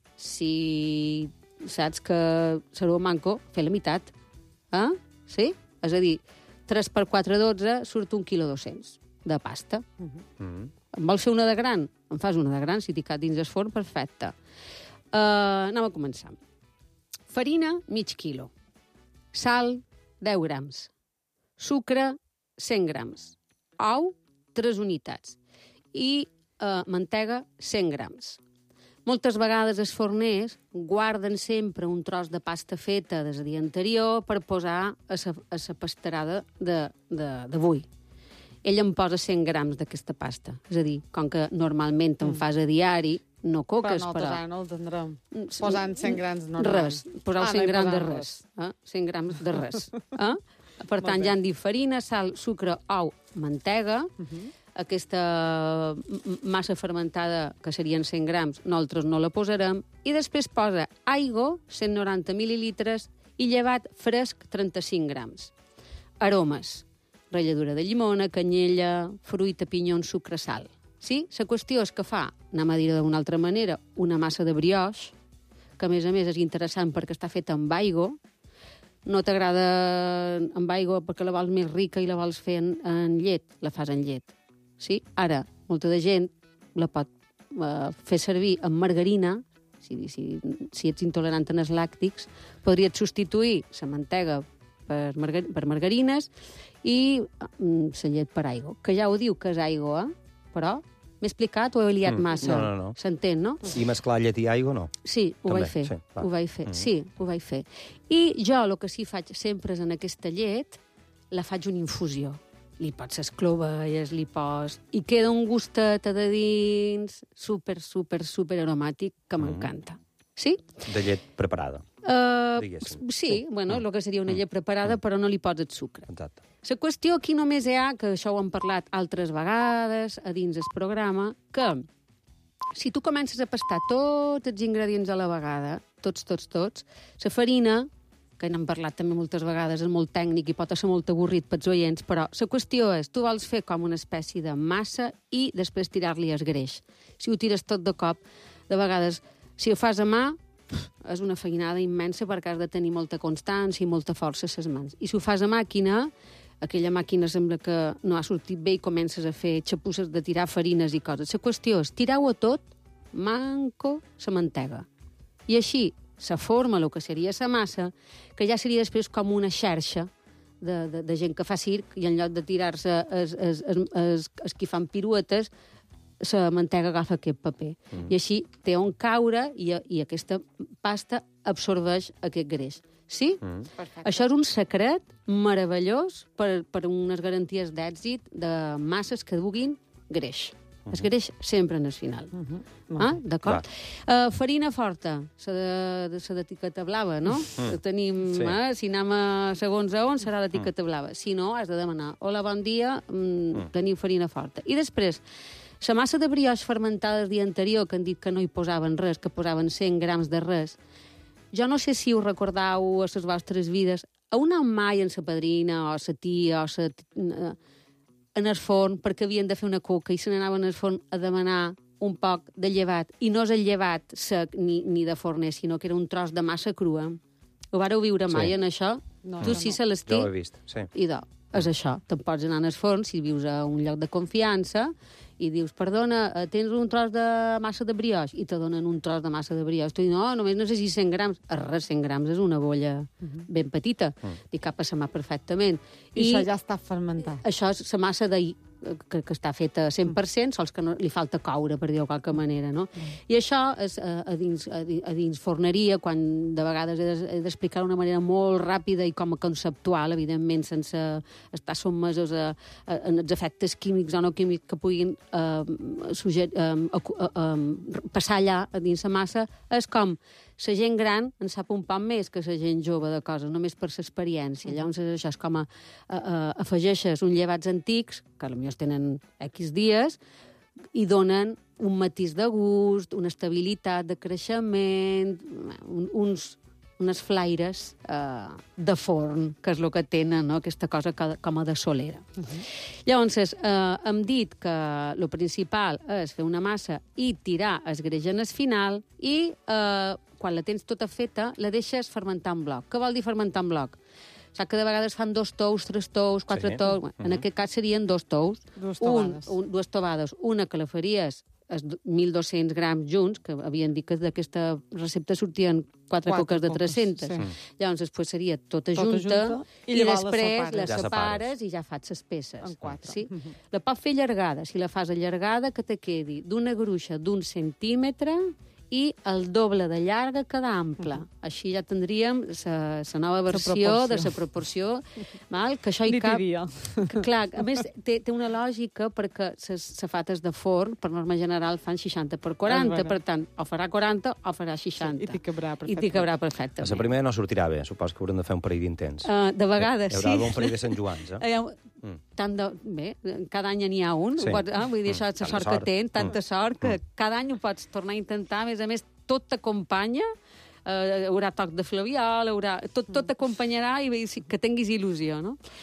[SPEAKER 1] si saps que serà manco, fer la meitat. Ah? Sí? És a dir, tres per quatre, dotze, surt un quilo dos-cents de pasta. Uh -huh.
[SPEAKER 5] Mm.
[SPEAKER 1] Em vols fer una de gran? Em fas una de gran, si t'hi cap dins el forn, perfecte. Uh, anem a començar. Farina, mig quilo. Sal, deu grams. Sucre, cent grams. Ou, tres unitats. I uh, mantega, cent grams. Moltes vegades els forners guarden sempre un tros de pasta feta des del dia anterior per posar a la pasterada d'avui. Ell em posa cent grams d'aquesta pasta. És a dir, com que normalment en fas a diari, no coques,
[SPEAKER 2] però...
[SPEAKER 1] però...
[SPEAKER 2] Però no el tindrem. Posant cent grams no.
[SPEAKER 1] Res, posar
[SPEAKER 2] Ah,
[SPEAKER 1] cent
[SPEAKER 2] no hi
[SPEAKER 1] grams de
[SPEAKER 2] posam
[SPEAKER 1] res. Eh? cent grams de res. Eh? Per tant, ja han dit farina, sal, sucre, ou, mantega. Uh -huh. Aquesta massa fermentada, que serien cent grams, nosaltres no la posarem. I després posa aigua, cent noranta mil·lilitres, i llevat fresc, trenta-cinc grams. Aromes. ratlladura de llimona, canyella, fruita, pinyons, sucre, sal. Sí? La qüestió és que fa, anem a dir d'una altra manera, una massa de brioix, que a més a més és interessant perquè està feta amb aigua. No t'agrada amb aigua perquè la vols més rica i la vols fer en, en llet, la fas en llet. Sí? Ara, molta de gent la pot eh, fer servir amb margarina. Si, si, si ets intolerant en els làctics, podries substituir la mantega per, margar per margarines i mm, la llet per aigua. Que ja ho diu que és aigua, eh? Però m'he explicat o he liat
[SPEAKER 5] Mm,
[SPEAKER 1] massa?
[SPEAKER 5] no, no, no.
[SPEAKER 1] S'entén, no?
[SPEAKER 5] I mesclar llet i aigua, no?
[SPEAKER 1] Sí, ho
[SPEAKER 5] També,
[SPEAKER 1] vaig fer.
[SPEAKER 5] sí, va.
[SPEAKER 1] ho vaig fer.
[SPEAKER 5] Mm.
[SPEAKER 1] Sí, ho vaig fer. I jo el que sí faig sempre és en aquesta llet, la faig una infusió. Li pots les clovelles, li pots... I queda un gustet de dins super, super, super aromàtic que m'encanta. Sí?
[SPEAKER 5] De llet preparada,
[SPEAKER 1] Uh,
[SPEAKER 5] diguéssim.
[SPEAKER 1] sí, bueno, el que seria una llet preparada, però no li pots el sucre.
[SPEAKER 5] Exacte.
[SPEAKER 1] La qüestió aquí només hi ha, que això ho hem parlat altres vegades a dins el programa, que si tu comences a pastar tots els ingredients a la vegada, tots, tots, tots, la farina, que n'hem parlat també moltes vegades, és molt tècnic i pot ser molt avorrit pels oients, però la qüestió és, tu vols fer com una espècie de massa i després tirar-li el greix. Si ho tires tot de cop, de vegades, si ho fas a mà, és una feinada immensa perquè has de tenir molta constància i molta força a les mans. I si ho fas a màquina, aquella màquina sembla que no ha sortit bé i comences a fer xapusses de tirar farines i coses. La qüestió és, tireu-ho tot, manco la mantega. I així se forma el que seria la massa, que ja seria després com una xarxa de, de, de gent que fa circ i en lloc de tirar-se els, els, els, els, els qui fan piruetes, la mantega agafa aquest paper. Mm. I així té on caure i, i aquesta pasta absorbeix aquest greix. Sí?
[SPEAKER 5] Mm.
[SPEAKER 1] Això és un secret meravellós per, per unes garanties d'èxit de masses que duguin greix. Mm-hmm. Es greix sempre en el final. Mm-hmm. Ah, d'acord? Uh, farina forta, la d'etiqueta blava, no? Mm. Tenim,
[SPEAKER 5] Sí.
[SPEAKER 1] eh, si anem a segons a on, serà l'etiqueta blava. Si no, has de demanar, hola, bon dia, mm, mm. tenim farina forta. I després, la massa de brioix fermentada el dia anterior, que han dit que no hi posaven res, que posaven cent grams de res, jo no sé si ho recordeu a les vostres vides, a una mai en sa padrina, o sa tia, o sa... en el forn, perquè havien de fer una coca, i se n'anaven al forn a demanar un poc de llevat, i no és el llevat sec ni, ni de forner, sinó que era un tros de massa crua. Ho vareu viure mai,
[SPEAKER 5] Sí.
[SPEAKER 1] en això?
[SPEAKER 2] No,
[SPEAKER 1] Tu
[SPEAKER 2] no,
[SPEAKER 1] sí,
[SPEAKER 2] no.
[SPEAKER 1] Celestí?
[SPEAKER 5] Jo ho he vist, sí.
[SPEAKER 1] Idò, és això. Te'n pots anar al forn, si vius a un lloc de confiança, i dius, perdona, eh, tens un tros de massa de brioix, i te donen un tros de massa de brioix. Tu dius, no, només necessites cent grams. Res, cent grams és una bolla ben petita. I cap a sa mà perfectament.
[SPEAKER 2] I, I això ja està fermentat.
[SPEAKER 1] Això és la massa d'ahir, que, que està feta a cent per cent, sols que no, li falta coure, per dir-ho de qualque manera, no? I això és a, a, dins, a, dins, a dins forneria, quan de vegades he des- he d'explicar d'una manera molt ràpida i com a conceptual, evidentment, sense estar sotmesos a, a, a els efectes químics o no químics que puguin eh, suger, eh, acu- eh, eh, passar allà a dins la massa, és com la gent gran en sap un poc més que la gent jove de coses, només per l'experiència. Llavors, això és com a, a, a, afegeixes uns llevats antics, que potser tenen X dies, i donen un matís de gust, una estabilitat de creixement, un, uns, unes flaires eh, de forn, que és el que tenen, no? Aquesta cosa que, com a de solera. Uh -huh. Llavors, eh, hem dit que el principal és fer una massa i tirar el greix en el final, i eh, quan la tens tota feta, la deixes fermentar en bloc. Què vol dir fermentar en bloc? Saps que de vegades fan dos tous, tres tous, quatre
[SPEAKER 5] Sí.
[SPEAKER 1] tous... Bueno, en
[SPEAKER 5] Mhm.
[SPEAKER 1] aquest cas serien dos tous.
[SPEAKER 2] Dues
[SPEAKER 1] Un,
[SPEAKER 2] tobades.
[SPEAKER 1] un, dues tobades. Una que la faries els mil dos-cents grams junts, que havien dit que d'aquesta recepta sortien quatre,
[SPEAKER 2] Quatre
[SPEAKER 1] coques de
[SPEAKER 2] coques,
[SPEAKER 1] tres-centes.
[SPEAKER 2] sí.
[SPEAKER 1] Llavors, després seria tota,
[SPEAKER 2] Tota
[SPEAKER 1] junta,
[SPEAKER 2] junta, i
[SPEAKER 1] i,
[SPEAKER 2] llavors la
[SPEAKER 1] després
[SPEAKER 2] separes.
[SPEAKER 1] la
[SPEAKER 5] Ja
[SPEAKER 1] separes
[SPEAKER 5] separes.
[SPEAKER 1] i ja fas les peces.
[SPEAKER 2] En quatre.
[SPEAKER 1] Sí?
[SPEAKER 2] Mhm.
[SPEAKER 1] La pots fer allargada. Si la fas allargada, que te quedi d'una gruixa d'un centímetre i el doble de llarga que d'ample. Uh -huh. Així ja tindríem la nova versió de la proporció, val? Que això hi cap...
[SPEAKER 2] Diria.
[SPEAKER 1] Que, clar, a més, té, té una lògica perquè les safates de forn, per norma general, fan seixanta per quaranta,
[SPEAKER 2] És
[SPEAKER 1] per tant, o farà quaranta o farà seixanta.
[SPEAKER 2] Sí, i t'hi cabrà
[SPEAKER 1] I
[SPEAKER 2] perfectament.
[SPEAKER 1] t'hi cabrà
[SPEAKER 5] A
[SPEAKER 1] perfectament.
[SPEAKER 5] la primera no sortirà bé, suposo que haurem de fer un parell d'intents.
[SPEAKER 1] Uh, de vegades,
[SPEAKER 5] Hi
[SPEAKER 1] sí.
[SPEAKER 5] haurà d'haver un parell de Sant Joans, eh?
[SPEAKER 1] Eh,
[SPEAKER 5] Mm.
[SPEAKER 1] tant de... Bé, cada any n'hi ha un.
[SPEAKER 5] Sí.
[SPEAKER 1] Pots, ah, vull dir, això
[SPEAKER 5] Mm,
[SPEAKER 1] és la
[SPEAKER 5] tanta
[SPEAKER 1] sort,
[SPEAKER 5] sort.
[SPEAKER 1] que tens, tanta
[SPEAKER 5] Mm.
[SPEAKER 1] sort, que cada any ho pots tornar a intentar. A més a més, tot t'acompanya, eh, haurà toc de flabiol, haurà... Tot, tot t'acompanyarà i vull dir, que tinguis il·lusió, no?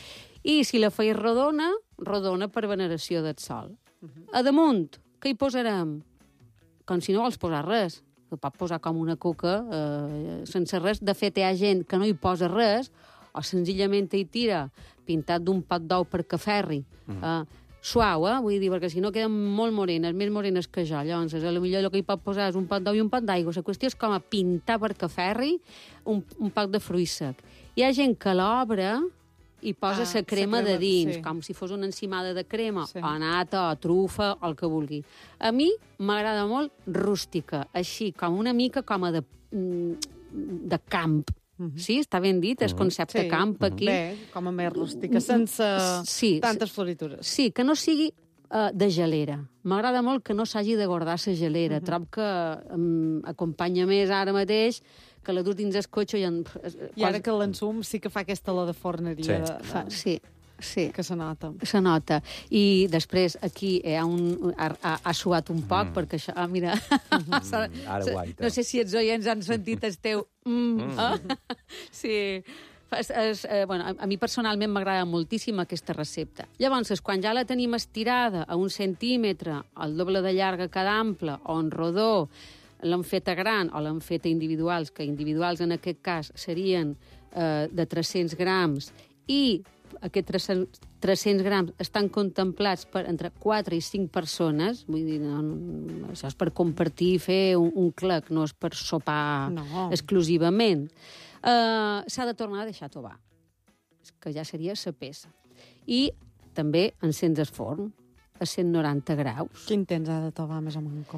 [SPEAKER 1] I si la feies rodona, rodona per veneració del sol. A damunt, què hi posarem? Com si no vols posar res. Que pot posar com una coca eh, sense res. De fet, hi ha gent que no hi posa res o senzillament hi tira pintat d'un pot d'ou per caferri. Mm. Eh, suau, eh? Vull dir, perquè si no queden molt morenes, més morenes que jo. Llavors, a lo millor el que hi pot posar és un pot d'ou i un pot d'aigua. La qüestió és com a pintar per caferri un, un poc de fruit sec. Hi ha gent que l'obre i posa la
[SPEAKER 2] Ah,
[SPEAKER 1] crema
[SPEAKER 2] sa
[SPEAKER 1] de
[SPEAKER 2] crema,
[SPEAKER 1] dins,
[SPEAKER 2] sí.
[SPEAKER 1] com si fos una encimada de crema,
[SPEAKER 2] Sí.
[SPEAKER 1] o nata, o trufa, o el que vulgui. A mi m'agrada molt rústica, així, com una mica com a de, mm, de camp. Sí, està ben dit, el concepte
[SPEAKER 2] Sí.
[SPEAKER 1] camp aquí.
[SPEAKER 2] Bé, com a més rústica, sense
[SPEAKER 1] Sí,
[SPEAKER 2] tantes floritures.
[SPEAKER 1] Sí, que no sigui uh, de gelera. M'agrada molt que no s'hagi de guardar la gelera. Uh -huh. Trob que um, acompanya més ara mateix que la dur dins el cotxe i... En,
[SPEAKER 2] I ara que l'ensum sí que fa aquesta olor de forneria.
[SPEAKER 5] Sí.
[SPEAKER 2] De, de,
[SPEAKER 1] Fa, sí, sí.
[SPEAKER 2] Que se nota.
[SPEAKER 1] Se nota. I després aquí hi ha un... Ha, ha, ha suat un poc, mm. perquè això... Ah, mira...
[SPEAKER 5] Mm, ara guaita.
[SPEAKER 1] No sé si els oients han sentit el teu... Mm. Mm. Ah? Sí. Es, es, eh, bueno, a, a mi personalment m'agrada moltíssim aquesta recepta. Llavors, quan ja la tenim estirada a un centímetre, el doble de llarga que d'ample, o en rodó, l'hem feta gran o l'hem feta individuals, que individuals en aquest cas serien eh, de tres-cents grams, i aquests tres-cents grams estan contemplats per entre quatre i cinc persones, vull dir, no, no, això és per compartir i fer un, un clec, no és per sopar
[SPEAKER 2] No.
[SPEAKER 1] exclusivament. Uh, s'ha de tornar a deixar tovar, que ja seria la peça. I també encens el forn a cent noranta graus.
[SPEAKER 2] Quin temps ha de tovar més o menys?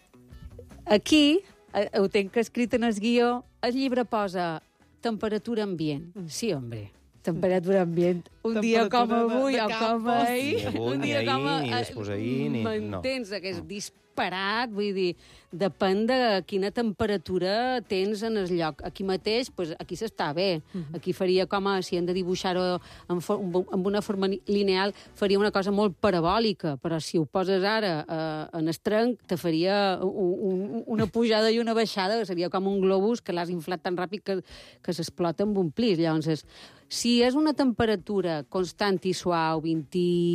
[SPEAKER 1] Aquí, eh, ho tenc escrit en el guió, el llibre posa temperatura ambient. Sí, hombre, temperatura ambient. Un dia com
[SPEAKER 2] Temperatura de-
[SPEAKER 1] avui
[SPEAKER 2] de
[SPEAKER 1] o
[SPEAKER 2] campos.
[SPEAKER 1] com ahir.
[SPEAKER 5] Ni avui,
[SPEAKER 1] un
[SPEAKER 5] ni
[SPEAKER 1] dia
[SPEAKER 5] ahir,
[SPEAKER 1] com a-
[SPEAKER 5] ni després ahir, ni- no.
[SPEAKER 1] M'entens? Aquest disparat, vull dir, depèn de quina temperatura tens en el lloc. Aquí mateix, pues, aquí s'està bé. Aquí faria com a, si hem de dibuixar-ho en, for, amb una forma lineal, faria una cosa molt parabòlica, però si ho poses ara eh, en estrenc, te faria un, un, una pujada i una baixada, que seria com un globus que l'has inflat tan ràpid que, que s'explota amb un plis. Llavors, és, si és una temperatura constant i suau, vint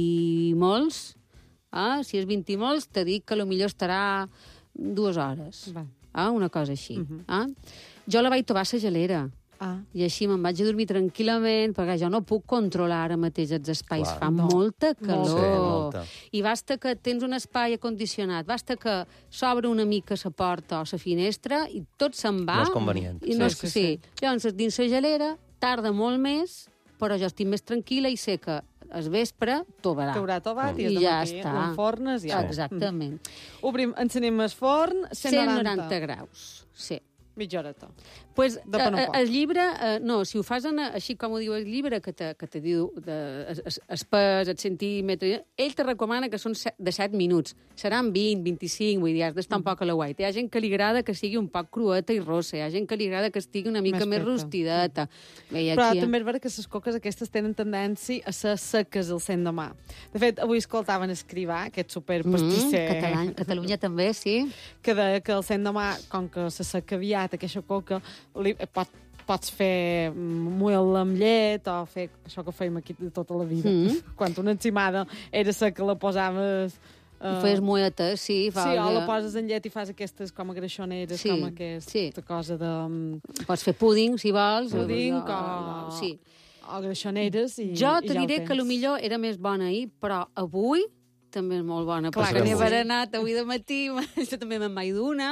[SPEAKER 1] i molts, ah, si és vint i molts, te dic que potser estarà dues hores.
[SPEAKER 2] Va.
[SPEAKER 1] Ah, una cosa així. Ah? Jo la vaig tovar a la gelera.
[SPEAKER 2] Ah,
[SPEAKER 1] I així me'n vaig a dormir tranquil·lament, perquè jo no puc controlar ara mateix els espais.
[SPEAKER 5] Clar.
[SPEAKER 1] Fa
[SPEAKER 2] No.
[SPEAKER 1] molta calor.
[SPEAKER 5] Sí, molta.
[SPEAKER 1] I basta que tens un espai acondicionat, basta que s'obre una mica la porta o la finestra i tot se'n va.
[SPEAKER 5] No és convenient.
[SPEAKER 1] I no
[SPEAKER 2] Sí,
[SPEAKER 1] és,
[SPEAKER 2] sí,
[SPEAKER 1] sí, sí. Llavors, dins la gelera, tarda molt més, però jo estic més tranquil·la i sé que al vespre tovarà.
[SPEAKER 2] t'haurà tovat i,
[SPEAKER 1] I
[SPEAKER 2] és
[SPEAKER 1] ja
[SPEAKER 2] matí,
[SPEAKER 1] està.
[SPEAKER 2] l'enfornes i ja.
[SPEAKER 1] Exactament.
[SPEAKER 2] Obrim, encenem el forn, cent
[SPEAKER 1] cent
[SPEAKER 2] noranta.
[SPEAKER 1] noranta graus, sí.
[SPEAKER 2] Mitja horeta.
[SPEAKER 1] Pues,
[SPEAKER 2] Depèn un
[SPEAKER 1] eh,
[SPEAKER 2] poc.
[SPEAKER 1] el llibre, eh, no, si ho fas en, així com ho diu el llibre, que te, que te diu de, es, es, es pes, el centímetre, ell te recomana que són set, de set minuts. Seran vint, vint-i-cinc, vull dir, has d'estar un poc a la guaita. Hi ha gent que li agrada que sigui un poc crueta i rossa, hi ha gent que li agrada que estigui una mica
[SPEAKER 2] Més
[SPEAKER 1] més
[SPEAKER 2] preta.
[SPEAKER 1] rostideta. Bé, i
[SPEAKER 2] Però
[SPEAKER 1] aquí,
[SPEAKER 2] també és vera que les coques aquestes tenen tendència a ser seques el cent de mà. De fet, avui escoltaven Escrivà, aquest superpastisser,
[SPEAKER 1] Mm, Català, Catalunya també, sí.
[SPEAKER 2] que deia que el cent de mà, com que se seca aviat aquesta coca, li, pot, pots fer muel amb llet o fer això que fèiem aquí de tota la vida.
[SPEAKER 1] Mm.
[SPEAKER 2] Quan una encimada era seca, la posaves...
[SPEAKER 1] Uh, Fes moetes, sí. Fa,
[SPEAKER 2] Sí, o la poses en llet i fas aquestes com a greixoneres,
[SPEAKER 1] Sí,
[SPEAKER 2] com aquesta
[SPEAKER 1] sí.
[SPEAKER 2] cosa de... um,
[SPEAKER 1] Pots fer púding, si vols.
[SPEAKER 2] Púding,
[SPEAKER 1] o,
[SPEAKER 2] o-
[SPEAKER 1] Sí.
[SPEAKER 2] o greixoneres i,
[SPEAKER 1] Jo
[SPEAKER 2] i
[SPEAKER 1] te
[SPEAKER 2] ja ho
[SPEAKER 1] diré que
[SPEAKER 2] tens.
[SPEAKER 1] potser era més bona ahir, però avui també és molt bona.
[SPEAKER 2] Clar
[SPEAKER 1] perquè
[SPEAKER 5] que
[SPEAKER 1] n'he
[SPEAKER 5] sí.
[SPEAKER 1] berenat avui de matí, jo també me'n vaig d'una,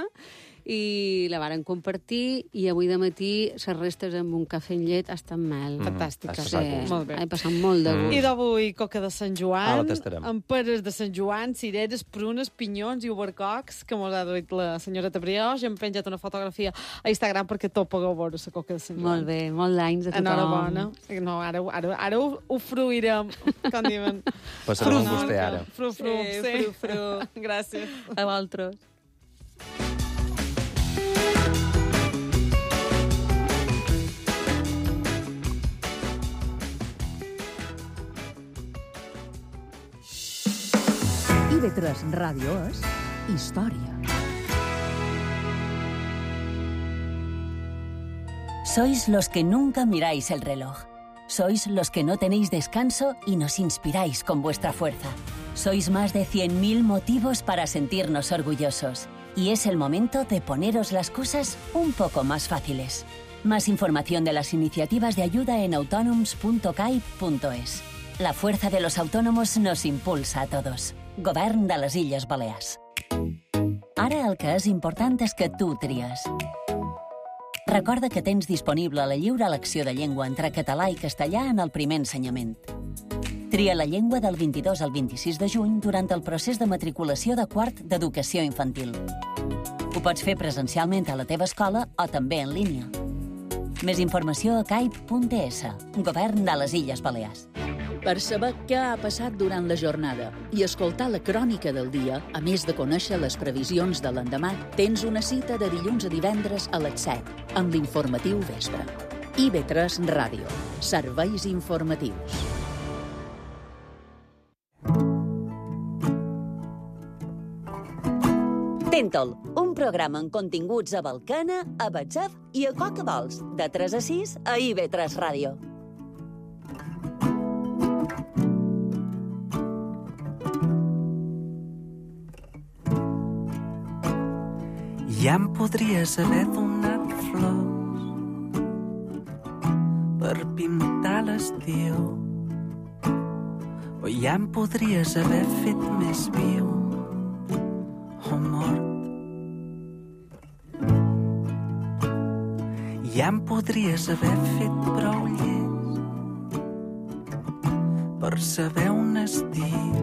[SPEAKER 1] i la varen compartir, i avui de matí les restes amb un cafè amb llet estan mel.
[SPEAKER 2] Fantàstica.
[SPEAKER 5] has
[SPEAKER 1] Sí,
[SPEAKER 5] passat gust.
[SPEAKER 2] Molt bé.
[SPEAKER 1] he passat molt de gust.
[SPEAKER 2] I d'avui coca de Sant
[SPEAKER 5] Ah,
[SPEAKER 2] Joan,
[SPEAKER 5] la tastarem.
[SPEAKER 2] amb peres de Sant Joan, cireres, prunes, pinyons i obercocs, que mos ha duit la senyoreta Brioix. Hem penjat una fotografia a Instagram perquè tot pugueu veure la coca de Sant Joan.
[SPEAKER 1] Molt bé, molt d'anys a tothom.
[SPEAKER 2] Enhorabona. No, ara, ara, ara ho, ho fruirem, com diuen.
[SPEAKER 5] Passarem un
[SPEAKER 2] Fru,
[SPEAKER 5] gust ara.
[SPEAKER 2] Fru, fru,
[SPEAKER 1] Sí,
[SPEAKER 2] sí.
[SPEAKER 1] fru, fru.
[SPEAKER 2] Gràcies.
[SPEAKER 1] A vosaltres.
[SPEAKER 6] I V tres Ràdio és història.
[SPEAKER 3] Sois los que nunca miráis el reloj.
[SPEAKER 7] Sois los que no tenéis descanso y nos inspiráis con vuestra fuerza. Sois más de cien mil motivos para sentirnos orgullosos. Y es el momento de poneros las cosas un poco más fáciles. Más información de las iniciativas de ayuda en autònoms punto caib punto es. La fuerza de los autónomos nos impulsa a todos. Govern de les Illes Balears. Ara el que és important és que tu tries. Recorda que tens disponible la lliure elecció de llengua entre català i castellà en el primer ensenyament. Tria la llengua del vint-i-dos al vint-i-sis de juny durant el procés de matriculació de quart d'educació infantil. Ho pots fer presencialment a la teva escola o també en línia. Més informació a caib punt es, Govern de les Illes Balears.
[SPEAKER 8] Per saber què ha passat durant la jornada i escoltar la crònica del dia, a més de conèixer les previsions de l'endemà, tens una cita de dilluns a divendres a les set, amb l'informatiu vespre. I ve tres Ràdio, serveis informatius.
[SPEAKER 3] Tentol, un programa amb continguts a Balcana, a Batzef i a Coca-Vols, de tres a sis a I V tres Ràdio.
[SPEAKER 4] Ja em podries haver donat flors per pintar l'estiu, o ja em podries haver fet més viu o mort. Ja em podries haver fet prou llest per saber on estic.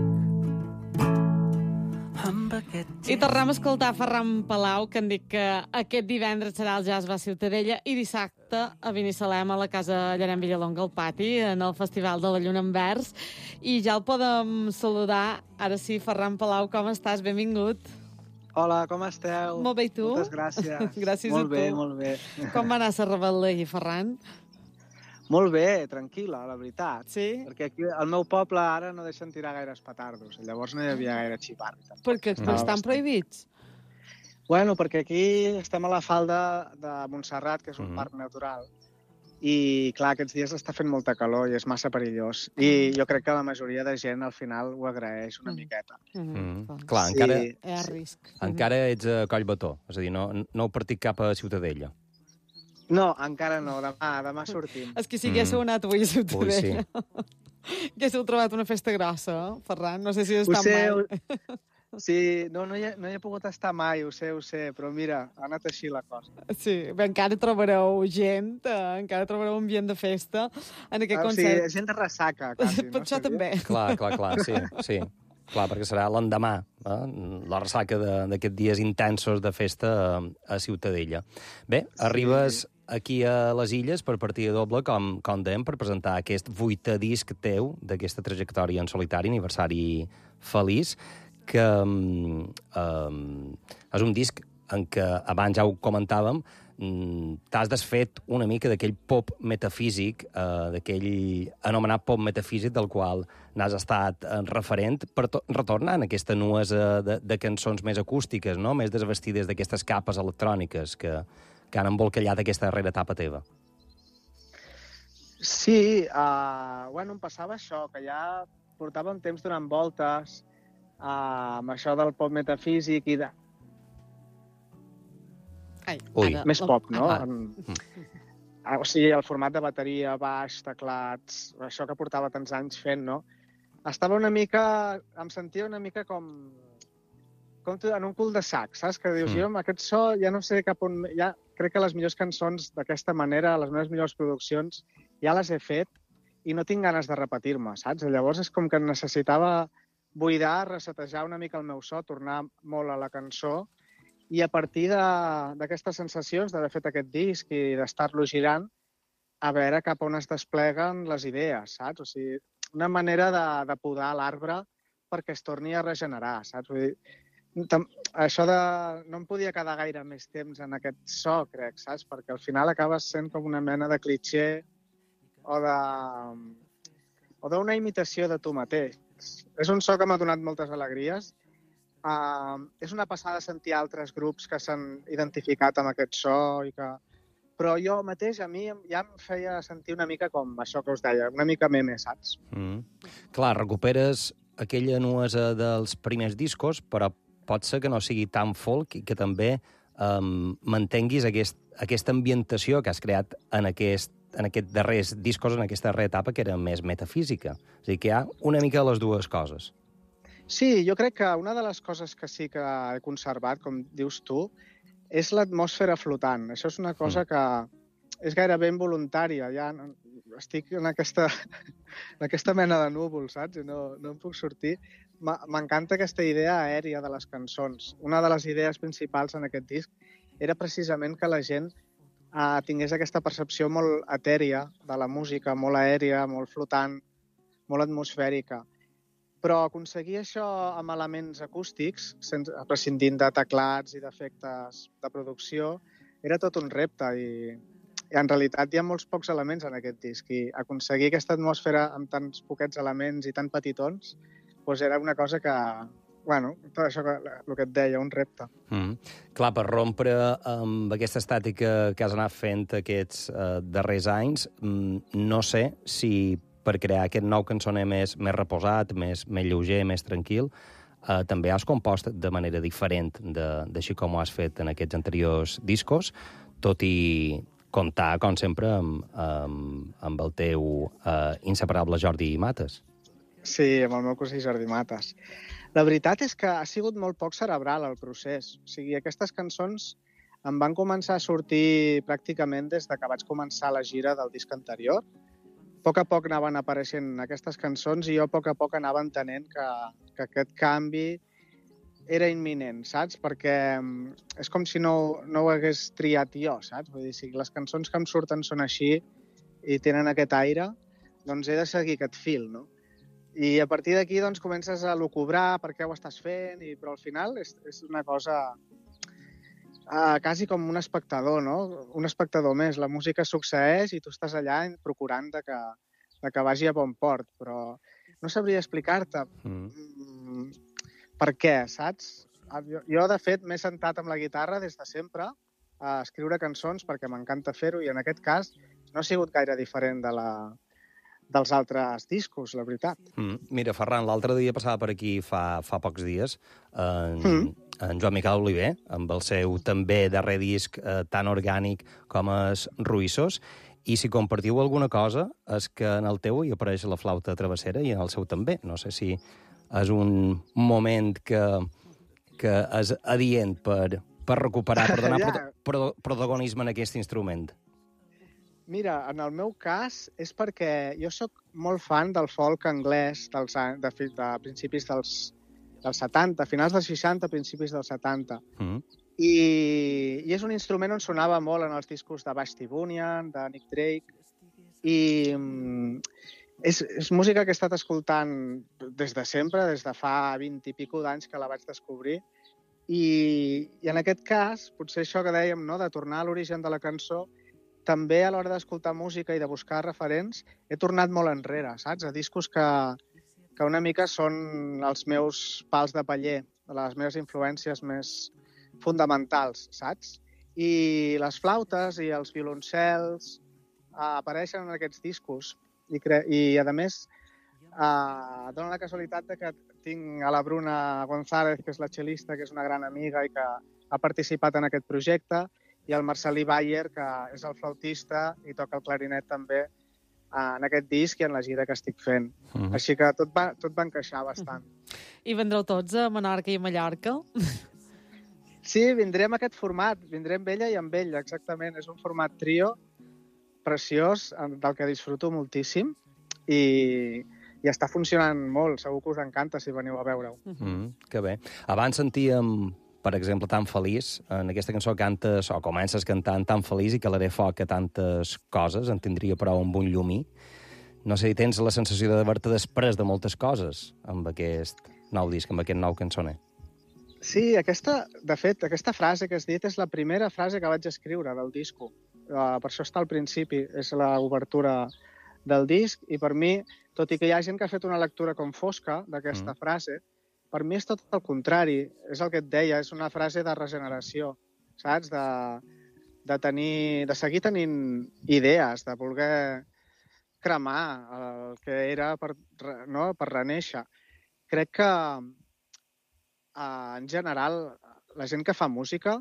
[SPEAKER 2] I tornem a escoltar Ferran Palau, que han dit que aquest divendres serà el Jazz va Ciutadella i dissabte a Binissalem, a la Casa Llarem Villalonga, al pati, en el Festival de la Lluna en Vers. I ja el podem saludar. Ara sí, Ferran Palau, com estàs? Benvingut.
[SPEAKER 9] Hola, com esteu?
[SPEAKER 2] Molt bé, i tu?
[SPEAKER 9] Moltes gràcies.
[SPEAKER 2] Gràcies
[SPEAKER 9] molt
[SPEAKER 2] a tu.
[SPEAKER 9] Molt bé, molt bé.
[SPEAKER 2] Com va anar a Serrabel ahir, Ferran?
[SPEAKER 9] Molt bé, tranquil·la, la veritat.
[SPEAKER 2] Sí?
[SPEAKER 9] Perquè aquí al meu poble ara no deixen tirar gaires petardos, llavors no hi havia gaire xiparri.
[SPEAKER 2] Perquè no, estan bastant prohibits?
[SPEAKER 9] Bueno, perquè aquí estem a la falda de Montserrat, que és un mm-hmm. parc natural, i clar, aquests dies està fent molta calor i és massa perillós. I jo crec que la majoria de gent al final ho agraeix una miqueta.
[SPEAKER 5] Mm-hmm. Mm. Clar, encara,
[SPEAKER 2] sí. Hi ha risc.
[SPEAKER 5] Encara ets a Collbató, és a dir, no, no heu partit cap a Ciutadella.
[SPEAKER 9] No, encara no. Demà, demà sortim.
[SPEAKER 2] És que si haguéssiu mm. anat avui a Ciutadella,
[SPEAKER 5] Ui,
[SPEAKER 2] sí. haguéssiu trobat una festa grossa, eh, Ferran? No sé si has estat mai.
[SPEAKER 9] Ho... Sí, no, no, hi he, no hi he pogut estar mai, ho sé, ho sé, però mira, ha anat així la cosa.
[SPEAKER 2] Sí, bé, encara trobareu gent, eh, encara trobareu un ambient de festa en aquest
[SPEAKER 9] ah,
[SPEAKER 2] concert.
[SPEAKER 9] Sí, gent de ressaca, quasi.
[SPEAKER 2] Per no? això també.
[SPEAKER 5] Clar, clar, clar, sí, sí. Clar, perquè serà l'endemà, eh? la ressaca d'aquests dies intensos de festa a, a Ciutadella. Bé, sí. Arribes aquí a les Illes per partida doble, com, com dèiem, per presentar aquest vuitè disc teu d'aquesta trajectòria en solitari, aniversari feliç, que um, um, és un disc en què, abans ja ho comentàvem, t'has desfet una mica d'aquell pop metafísic, eh, d'aquell anomenat pop metafísic del qual n'has estat referent, per retornar en aquesta nuesa de, de cançons més acústiques, no? Més desvestides d'aquestes capes electròniques que, que han embolcallat aquesta darrera etapa teva.
[SPEAKER 9] Sí, uh, bueno, em passava això, que ja portàvem temps donant voltes uh, amb això del pop metafísic i de...
[SPEAKER 2] Ai,
[SPEAKER 9] ara, més pop, no?
[SPEAKER 2] Ah.
[SPEAKER 9] En, o sigui, el format de bateria, baix, teclats, això que portava tants anys fent, no? Estava una mica... Em sentia una mica com... com tu, en un cul de sac, saps? Que dius, mm. jo amb aquest so ja no sé cap on... Ja crec que les millors cançons d'aquesta manera, les meves millors produccions, ja les he fet i no tinc ganes de repetir-me, saps? Llavors és com que necessitava buidar, resetejar una mica el meu so, tornar molt a la cançó. I a partir d'aquestes sensacions d'haver fet aquest disc i d'estar-lo girant, a veure cap on es despleguen les idees, saps? O sigui, una manera de, de podar l'arbre perquè es torni a regenerar, saps? Vull dir, això de... No em podia quedar gaire més temps en aquest so, crec, saps? Perquè al final acabes sent com una mena de clitxé o de... o d'una imitació de tu mateix. És un so que m'ha donat moltes alegries. Uh, és una passada sentir altres grups que s'han identificat amb aquest so i que però jo mateix, a mi, ja em feia sentir una mica com això que us deia, una mica meme, saps?
[SPEAKER 5] Mm. Clar, recuperes aquella nuesa dels primers discos, però pot ser que no sigui tan folk i que també um, mantenguis aquest, aquesta ambientació que has creat en aquest, en aquest darrers discos, en aquesta darrera etapa, que era més metafísica. És a dir, que hi ha una mica de les dues coses.
[SPEAKER 9] Sí, jo crec que una de les coses que sí que he conservat, com dius tu, és l'atmosfera flotant. Això és una cosa que és gairebé involuntària. Ja estic en aquesta, en aquesta mena de núvol, saps? I no, no em puc sortir. M'encanta aquesta idea aèria de les cançons. Una de les idees principals en aquest disc era precisament que la gent eh, tingués aquesta percepció molt etèria de la música, molt aèria, molt flotant, molt atmosfèrica. Però aconseguir això amb elements acústics, sense, prescindint de teclats i d'efectes de producció, era tot un repte i, i en realitat hi ha molts pocs elements en aquest disc i aconseguir aquesta atmosfera amb tants poquets elements i tan petitons doncs era una cosa que, bueno, tot això que, el que et deia, un repte.
[SPEAKER 5] Mm. Clar, per rompre amb aquesta estàtica que has anat fent aquests eh, darrers anys, mm, no sé si per crear aquest nou cançoner més, més reposat, més, més lleuger, més tranquil, eh, també has compost de manera diferent d'així com ho has fet en aquests anteriors discos, tot i comptar, com sempre, amb, amb, amb el teu eh, inseparable Jordi Mates.
[SPEAKER 9] Sí, amb el meu cosí Jordi Mates. La veritat és que ha sigut molt poc cerebral el procés. O sigui, aquestes cançons em van començar a sortir pràcticament des de que vaig començar la gira del disc anterior. A poc a poc anaven apareixent aquestes cançons i jo a poc a poc anava entenent que, que aquest canvi era imminent, saps? Perquè és com si no, no ho hagués triat jo, saps? Vull dir, si les cançons que em surten són així i tenen aquest aire, doncs he de seguir aquest fil, no? I a partir d'aquí doncs, comences a lucubrar per què ho estàs fent, i, però al final és, és una cosa uh, quasi com un espectador, no? Un espectador més. La música succeeix i tu estàs allà procurant de que, de que vagi a bon port, però no sabria explicar-te mm. per què, saps? Jo, jo de fet, m'he sentat amb la guitarra des de sempre a escriure cançons perquè m'encanta fer-ho i en aquest cas no ha sigut gaire diferent de la dels altres discos, la veritat.
[SPEAKER 5] Mm. Mira, Ferran, l'altre dia passava per aquí fa, fa pocs dies en, mm. en Joan Miquel Oliver, amb el seu també darrer disc eh, tan orgànic com és Ruïssos, i si compartiu alguna cosa és que en el teu hi apareix la flauta travessera i en el seu també. No sé si és un moment que, que és adient per, per recuperar, per donar yeah. pro, protagonisme en aquest instrument.
[SPEAKER 9] Mira, en el meu cas és perquè jo sóc molt fan del folk anglès dels, de, de principis dels, dels setanta, finals dels seixanta, principis dels setanta. Mm. I, I és un instrument on sonava molt en els discos de Vashti Bunyan, de Nick Drake, i mm, és, és música que he estat escoltant des de sempre, des de fa vint i pico d'anys que la vaig descobrir, i, i en aquest cas, potser això que dèiem, no, de tornar a l'origen de la cançó, també a l'hora d'escoltar música i de buscar referents he tornat molt enrere, saps? A discos que, que una mica són els meus pals de paller, les meves influències més fonamentals, saps? I les flautes i els violoncels uh, apareixen en aquests discos i, cre i a més, uh, dona la casualitat de que tinc a la Bruna González, que és la cel·lista, que és una gran amiga i que ha participat en aquest projecte, i el Marcelí Bayer, que és el flautista i toca el clarinet també en aquest disc i en la gira que estic fent. Uh-huh. Així que tot va, tot va encaixar bastant.
[SPEAKER 2] I vendreu tots a Menorca i a Mallorca?
[SPEAKER 9] Sí, vindrem a aquest format. Vindrem amb ella i amb ell, exactament. És un format trio preciós, del que disfruto moltíssim i, i està funcionant molt. Segur que us encanta si veniu a veure-ho.
[SPEAKER 5] Uh-huh. Mm, que bé. Abans sentíem, per exemple, Tan feliç. En aquesta cançó cantes, o comences cantant Tan feliç i calaré foc a tantes coses, en tindria prou amb un llumí. No sé si tens la sensació d'haver-te després de moltes coses amb aquest nou disc, amb aquest nou cançoner.
[SPEAKER 9] Sí, aquesta, de fet, aquesta frase que has dit és la primera frase que vaig escriure del disco. Uh, per això està al principi, és l'obertura del disc, i per mi, tot i que hi ha gent que ha fet una lectura com fosca d'aquesta mm. frase, per mi és tot el contrari, és el que et deia, és una frase de regeneració, saps? De, de, tenir, de seguir tenint idees, de voler cremar el que era per, no, per renéixer. Crec que, en general, la gent que fa música,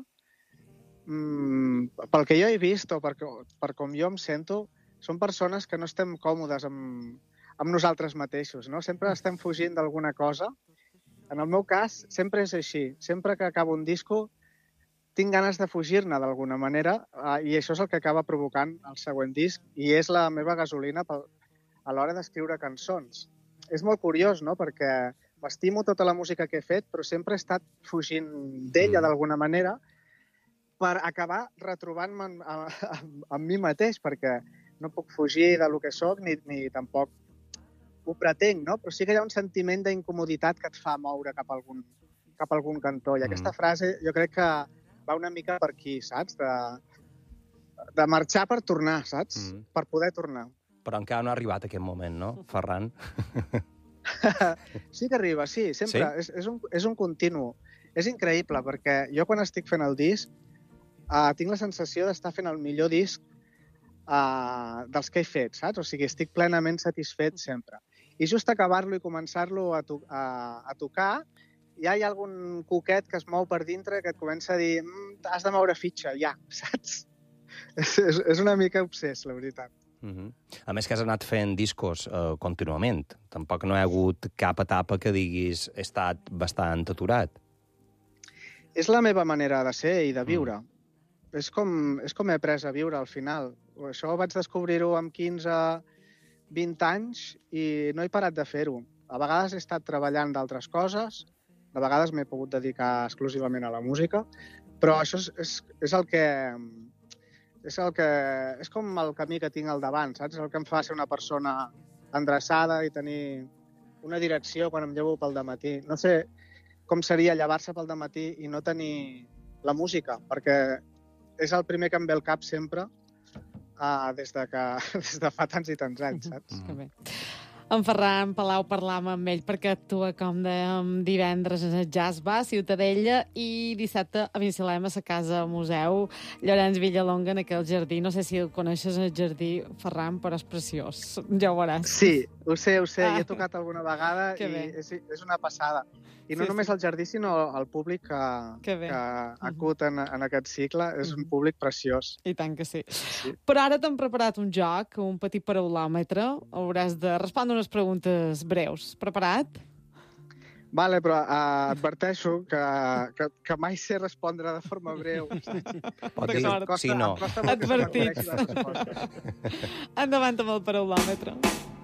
[SPEAKER 9] pel que jo he vist o per, per com jo em sento, són persones que no estem còmodes amb, amb nosaltres mateixos, no? Sempre estem fugint d'alguna cosa. En el meu cas, sempre és així. Sempre que acabo un disco, tinc ganes de fugir-ne d'alguna manera i això és el que acaba provocant el següent disc i és la meva gasolina a l'hora d'escriure cançons. És molt curiós, no?, perquè m'estimo tota la música que he fet, però sempre he estat fugint d'ella d'alguna manera per acabar retrobant-me amb, amb, amb mi mateix, perquè no puc fugir de lo que soc ni, ni tampoc ho pretenc, no? Però sí que hi ha un sentiment d'incomoditat que et fa moure cap a algun, cap a algun cantó. I aquesta frase jo crec que va una mica per aquí, saps? De, de marxar per tornar, saps? Mm. Per poder tornar.
[SPEAKER 5] Però encara no ha arribat aquest moment, no, Ferran?
[SPEAKER 9] Sí que arriba, sí, sempre. Sí? És, és, un, és un continu. És increïble, perquè jo quan estic fent el disc uh, tinc la sensació d'estar fent el millor disc uh, dels que he fet, saps? O sigui, estic plenament satisfet sempre. I just acabar-lo i començar-lo a, to a, a tocar, ja hi ha algun coquet que es mou per dintre que et comença a dir mm, has de moure fitxa, ja, saps? És, és, és una mica obsès, la veritat.
[SPEAKER 5] Mm-hmm. A més que has anat fent discos eh, contínuament. Tampoc no hi ha hagut cap etapa que diguis he estat bastant aturat.
[SPEAKER 9] És la meva manera de ser i de viure. Mm. És, com, és com he après a viure al final. Això vaig descobrir-ho amb quinze, vint anys i no he parat de fer-ho. A vegades he estat treballant d'altres coses, de vegades m'he pogut dedicar exclusivament a la música, però això és, és, és el que... És, el que, és com el camí que tinc al davant, saps? És el que em fa ser una persona endreçada i tenir una direcció quan em llevo pel dematí. No sé com seria llevar-se pel dematí i no tenir la música, perquè és el primer que em ve al cap sempre uh, des, de que, des de fa tants i tants anys, saps?
[SPEAKER 2] Mm. Que bé. En Ferran Palau parlàvem amb ell perquè actua, com dèiem, divendres en el Jazz Bar, Ciutadella, i dissabte a Vincilem, a la Casa Museu Llorenç Villalonga, en aquell jardí. No sé si el coneixes, el jardí, Ferran, però és preciós. Ja ho veuràs.
[SPEAKER 9] Sí, ho sé, ho sé. Ah. Hi he tocat alguna vegada que i és, és una passada. I no sí, només sí. el jardí, sinó el públic que, que, que acut en, en aquest cicle. És un públic preciós.
[SPEAKER 2] I tant que sí. sí. Però ara t'hem preparat un joc, un petit paraulòmetre. Hauràs de respondre unes preguntes breus. Preparat?
[SPEAKER 9] Vale, però uh, adverteixo que, que, que mai sé respondre de forma breu.
[SPEAKER 5] Pot dir costa, sí, no.
[SPEAKER 2] Advertit. Endavant amb el paraulòmetre.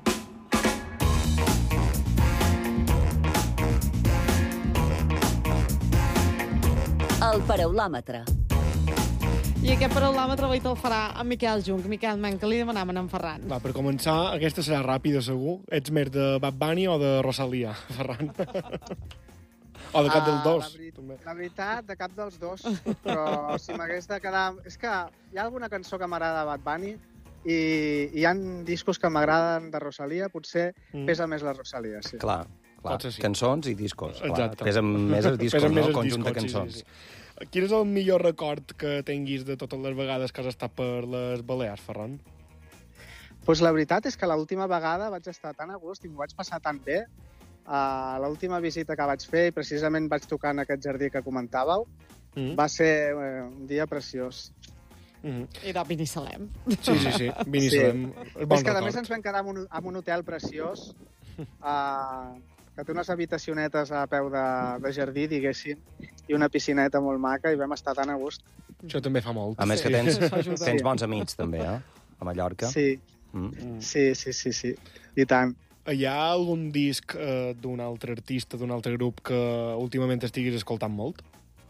[SPEAKER 3] El paraulòmetre.
[SPEAKER 2] I aquest paraulòmetre avui te'l farà en Miquel Jung. Miquel, men, que li demanàvem en Ferran.
[SPEAKER 10] Va, per començar, aquesta serà ràpida, segur. Ets més de Bad Bunny o de Rosalía, Ferran? O de cap dels dos?
[SPEAKER 9] Uh, la, veri la veritat, de cap dels dos. Però si m'hagués de quedar... És que hi ha alguna cançó que m'agrada de Bad Bunny i hi ha discos que m'agraden de Rosalía. Potser mm. pesa més la Rosalía, sí.
[SPEAKER 5] Clar. Clar, sí. Cançons i discos.
[SPEAKER 10] Exacte.
[SPEAKER 5] Pesen més els discos,
[SPEAKER 10] Pesen
[SPEAKER 5] no?
[SPEAKER 10] El
[SPEAKER 5] conjunt
[SPEAKER 10] discos,
[SPEAKER 5] de cançons.
[SPEAKER 10] Sí, sí, sí. Quin és el millor record que tinguis de totes les vegades que has estat per les Balears, Ferran?
[SPEAKER 9] Pues la veritat és que l'última vegada vaig estar tan a gust i m'ho vaig passar tan bé. Uh, l'última visita que vaig fer, i precisament vaig tocar en aquest jardí que comentàveu, mm. va ser uh, un dia preciós.
[SPEAKER 2] Mm-hmm. I de Binissalem.
[SPEAKER 10] Sí, sí, sí. Binissalem.
[SPEAKER 9] Sí. Bon és que, a més, ens vam quedar en un, en un hotel preciós, uh, que té unes habitacionetes a peu de, de jardí, diguéssim, i una piscineta molt maca, i vam estar tan a gust.
[SPEAKER 10] Això també fa molt.
[SPEAKER 5] A més que tens, tens bons amics, també, eh? A Mallorca.
[SPEAKER 9] Sí, mm. sí, sí, sí, sí. I tant.
[SPEAKER 10] Hi ha algun disc eh, d'un altre artista, d'un altre grup, que últimament estiguis escoltant molt?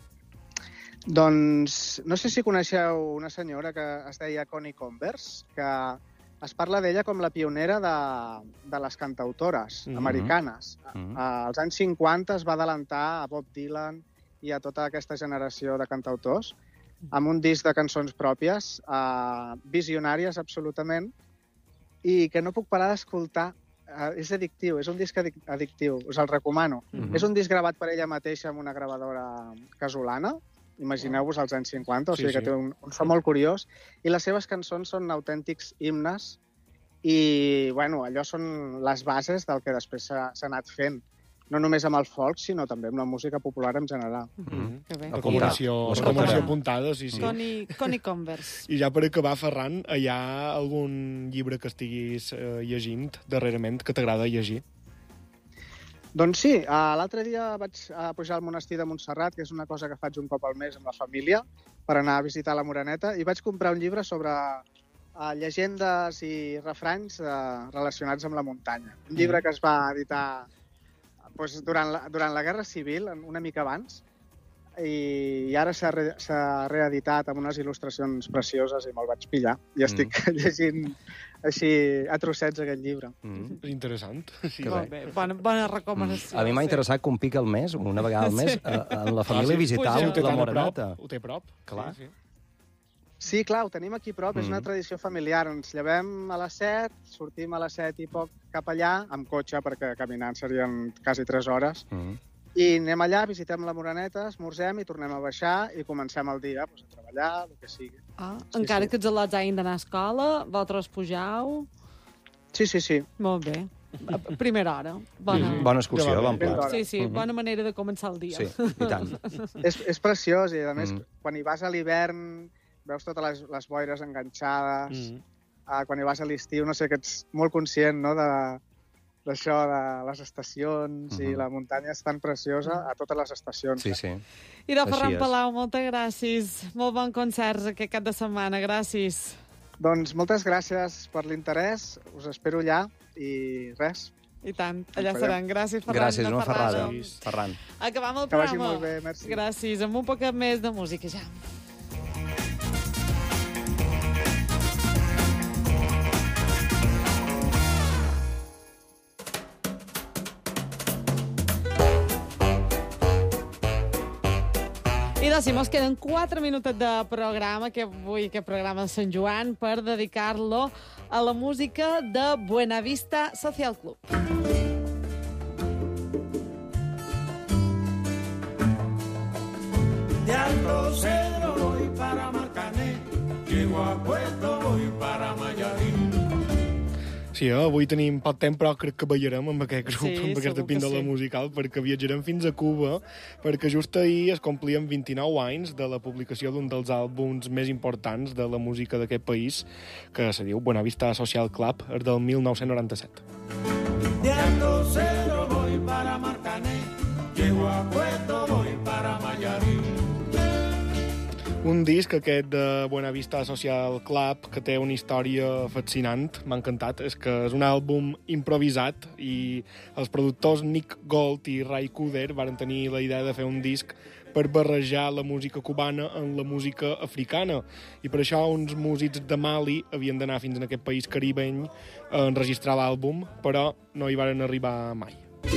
[SPEAKER 9] Doncs no sé si coneixeu una senyora que es deia Connie Converse, que es parla d'ella com la pionera de, de les cantautores mm-hmm. americanes. Mm-hmm. Als anys cinquanta es va adelantar a Bob Dylan i a tota aquesta generació de cantautors amb un disc de cançons pròpies, eh, visionàries absolutament, i que no puc parar d'escoltar. Eh, és addictiu, és un disc addictiu, us el recomano. Mm-hmm. És un disc gravat per ella mateixa amb una gravadora casolana, imagineu-vos als anys cinquanta, o
[SPEAKER 10] Sí,
[SPEAKER 9] sigui que
[SPEAKER 10] sí.
[SPEAKER 9] té un, un so molt curiós, i les seves cançons són autèntics himnes, i bueno, allò són les bases del que després s'ha s'ha anat fent, no només amb el folk, sinó també amb la música popular en general.
[SPEAKER 10] Mm-hmm.
[SPEAKER 2] Que bé.
[SPEAKER 10] Recomanació,
[SPEAKER 5] L'escoltarem.
[SPEAKER 10] recomanació apuntada, sí, sí.
[SPEAKER 2] Connie, Connie Converse.
[SPEAKER 10] I ja per acabar, Ferran, hi ha algun llibre que estiguis eh, llegint darrerament que t'agrada llegir?
[SPEAKER 9] Doncs sí, uh, l'altre dia vaig uh, pujar al monestir de Montserrat, que és una cosa que faig un cop al mes amb la família, per anar a visitar la Moreneta, i vaig comprar un llibre sobre uh, llegendes i refranys uh, relacionats amb la muntanya. Un llibre que es va editar pues, durant, la, durant la Guerra Civil, una mica abans, i, i ara s'ha re, reeditat amb unes il·lustracions precioses i me'l vaig pillar. I estic mm. llegint així a trossets aquest llibre.
[SPEAKER 5] Mm.
[SPEAKER 10] Interessant. Sí.
[SPEAKER 5] Que
[SPEAKER 2] Molt bé, bona, bona recomanació.
[SPEAKER 5] A mi m'ha
[SPEAKER 2] sí.
[SPEAKER 5] interessat que un pic al mes, una vegada al mes,
[SPEAKER 2] Sí.
[SPEAKER 5] a, a la família
[SPEAKER 10] Ah, sí.
[SPEAKER 5] visitar
[SPEAKER 10] Ho té
[SPEAKER 5] la
[SPEAKER 10] tan a
[SPEAKER 5] Moreneta.
[SPEAKER 10] prop, Ho té a prop.
[SPEAKER 5] Clar.
[SPEAKER 10] Sí, sí.
[SPEAKER 9] Sí, clar, ho tenim aquí a prop, mm. és una
[SPEAKER 5] Mm.
[SPEAKER 9] tradició familiar. Ens llevem a les set, sortim a les set i poc cap allà, amb cotxe, perquè caminant serien quasi tres hores,
[SPEAKER 5] Mm.
[SPEAKER 9] i anem allà, visitem la Moreneta, esmorzem i tornem a baixar i comencem el dia pues, a treballar, el que sigui.
[SPEAKER 2] Ah,
[SPEAKER 9] Sí,
[SPEAKER 2] encara
[SPEAKER 9] sí.
[SPEAKER 2] que els al·lots hagin d'anar a escola, vosaltres pujau...
[SPEAKER 9] Sí, sí, sí.
[SPEAKER 2] Molt bé. A primera hora. Bona,
[SPEAKER 5] Mm. Bona excursió,
[SPEAKER 10] Ja va
[SPEAKER 5] bon
[SPEAKER 10] bé.
[SPEAKER 5] pla.
[SPEAKER 2] sí, sí,
[SPEAKER 5] Mhm.
[SPEAKER 2] bona manera de començar el dia.
[SPEAKER 5] Sí, i tant.
[SPEAKER 9] és, és preciós i, a més,
[SPEAKER 5] Mm.
[SPEAKER 9] quan hi vas a l'hivern, veus totes les, les boires enganxades.
[SPEAKER 10] Mm.
[SPEAKER 9] Uh, quan hi vas a l'estiu, no sé, que ets molt conscient, no?, de d'això, de les estacions,
[SPEAKER 5] Mhm.
[SPEAKER 9] i la muntanya és tan preciosa a totes les estacions.
[SPEAKER 5] Sí, sí.
[SPEAKER 2] I de
[SPEAKER 5] Així
[SPEAKER 2] Ferran
[SPEAKER 5] és.
[SPEAKER 2] Palau, moltes gràcies. Molt bon concert aquest cap de setmana. Gràcies.
[SPEAKER 9] Doncs moltes gràcies per l'interès, us espero allà, i res.
[SPEAKER 2] I tant, allà
[SPEAKER 9] Ens
[SPEAKER 2] seran. Gràcies, Ferran.
[SPEAKER 5] Gràcies,
[SPEAKER 2] de
[SPEAKER 5] una ferrada.
[SPEAKER 2] Ferrada.
[SPEAKER 5] Ferran.
[SPEAKER 2] Acabam el
[SPEAKER 9] Que vagi
[SPEAKER 2] programa.
[SPEAKER 9] molt bé, merci.
[SPEAKER 2] Gràcies. Amb un poc més de música ja. I doncs, si mos queden quatre minuts de programa, que avui aquest programa de Sant Joan, per dedicar-lo a la música de Buenavista Social Club.
[SPEAKER 11] De Alto Cedro voy para Marcané, llego a Puerto voy para Mayarín.
[SPEAKER 10] Sí, eh? Avui tenim poc temps, però crec que ballarem amb aquest grup,
[SPEAKER 2] Sí,
[SPEAKER 10] amb aquesta
[SPEAKER 2] segur que
[SPEAKER 10] píndola
[SPEAKER 2] sí.
[SPEAKER 10] musical, perquè viatjarem fins a Cuba, perquè just ahir es complien vint-i-nou anys de la publicació d'un dels àlbums més importants de la música d'aquest país, que se diu Buenavista Social Club, és del mil nou-cents noranta-set.
[SPEAKER 11] De Alto Cedro voy para Marcané, llego a Puerto voy para Mayarín.
[SPEAKER 10] Un disc, aquest de Buenavista Social Club, que té una història fascinant, m'ha encantat. És que és un àlbum improvisat i els productors Nick Gold i Ray Cooder van tenir la idea de fer un disc per barrejar la música cubana amb la música africana. I per això uns músics de Mali havien d'anar fins en aquest país caribeny a enregistrar l'àlbum, però no hi varen arribar mai.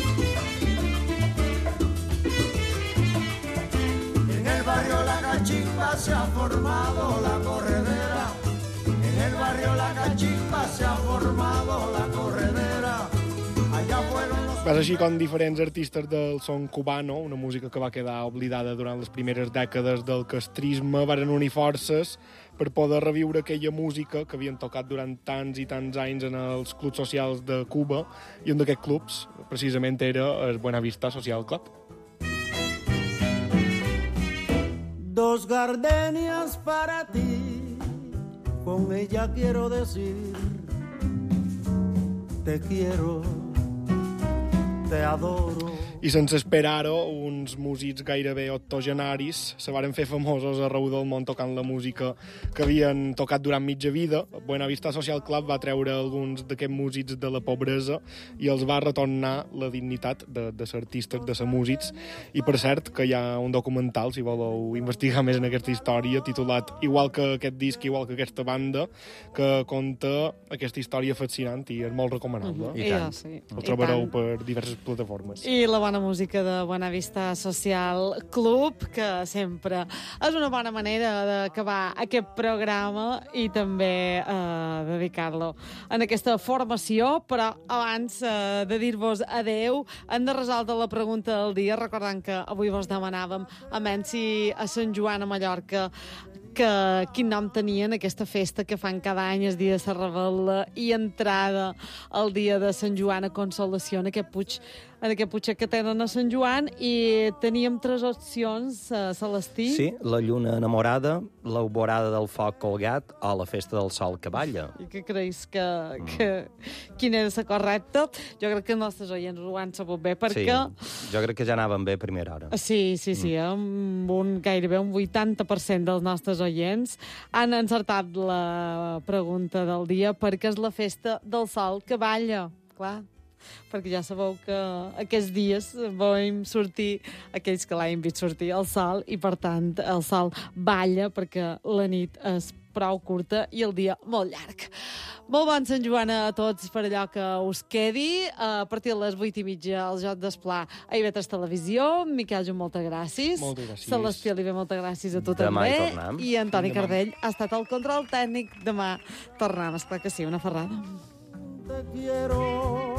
[SPEAKER 11] En el barrio La Cachimba se ha formado la corredera. En el barrio La Cachimba se ha formado la corredera. Allá fueron los...
[SPEAKER 10] És així com diferents artistes del son cubano, una música que va quedar oblidada durant les primeres dècades del castrisme, varen unir forces per poder reviure aquella música que havien tocat durant tants i tants anys en els clubs socials de Cuba, i un d'aquests clubs, precisament, era el Buenavista Social Club.
[SPEAKER 11] Dos gardenias para ti, con ella quiero decir, te quiero, te adoro.
[SPEAKER 10] I sense esperar-ho, uns músics gairebé octogenaris se varen fer famosos arreu del món tocant la música que havien tocat durant mitja vida. Buenavista Social Club va treure alguns d'aquests músics de la pobresa i els va retornar la dignitat de, de ser artistes, de ser músics. I per cert, que hi ha un documental, si voleu investigar més en aquesta història, titulat igual que aquest disc, igual que aquesta banda, que conta aquesta història fascinant i és molt recomanable.
[SPEAKER 2] Mhm. I tant. Ja, sí.
[SPEAKER 10] El
[SPEAKER 2] I
[SPEAKER 10] trobareu
[SPEAKER 2] tant.
[SPEAKER 10] per diverses plataformes.
[SPEAKER 2] I la bona bona música de Buenavista Social Club, que sempre és una bona manera d'acabar aquest programa i també eh, dedicar-lo en aquesta formació, però abans eh, de dir-vos adeu, hem de resoldre la pregunta del dia, recordant que avui vos demanàvem a Menci a Sant Joan a Mallorca que quin nom tenien aquesta festa que fan cada any el dia de la Rebel·la i entrada el dia de Sant Joan a Consolació en aquest puig, en aquest puig que tenen a Sant Joan, i teníem tres opcions, uh, Celestí.
[SPEAKER 5] Sí, la lluna enamorada, l'alborada del foc colgat o la festa del sol que balla.
[SPEAKER 2] I què creus que, que quina era la correcta? Jo crec que els nostres oients ho han sabut bé, perquè...
[SPEAKER 5] Sí, jo crec que ja anaven bé a primera hora.
[SPEAKER 2] Sí, sí, sí, mm. amb un, gairebé un vuitanta per cent dels nostres oients han encertat la pregunta del dia, perquè és la festa del sol que balla, clar, perquè ja sabeu que aquests dies vam sortir, aquells que l'han vist sortir, el sol, i per tant el sol balla perquè la nit és prou curta i el dia molt llarg. Molt bon Sant Joan a tots per allò que us quedi. A partir de les vuit i mitja el Joc d'Esplà a I V tres Televisió. Miquel Jum, moltes gràcies.
[SPEAKER 10] Moltes gràcies.
[SPEAKER 2] Celestí Oliver, moltes gràcies a tu
[SPEAKER 5] Demà
[SPEAKER 2] també.
[SPEAKER 5] Hi tornem.
[SPEAKER 2] I Antoni
[SPEAKER 10] Demà.
[SPEAKER 2] Cardell ha estat el control tècnic. Demà tornem, esclar que sí, una ferrada.
[SPEAKER 11] Te quiero,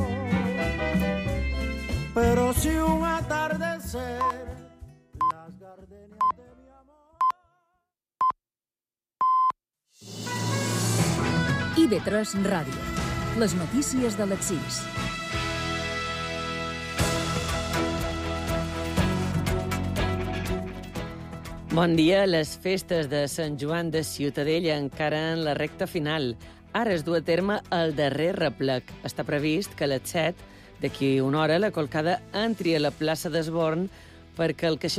[SPEAKER 11] pero si un atardecer las gardenias de mi amor.
[SPEAKER 6] I V tres Ràdio. Les notícies de les sis.
[SPEAKER 12] Bon dia. Les festes de Sant Joan de Ciutadella encara en la recta final. Ara es du a terme el darrer replec. Està previst que a les set, d'aquí una hora, la colcada entri a la plaça d'Esborn perquè el caixer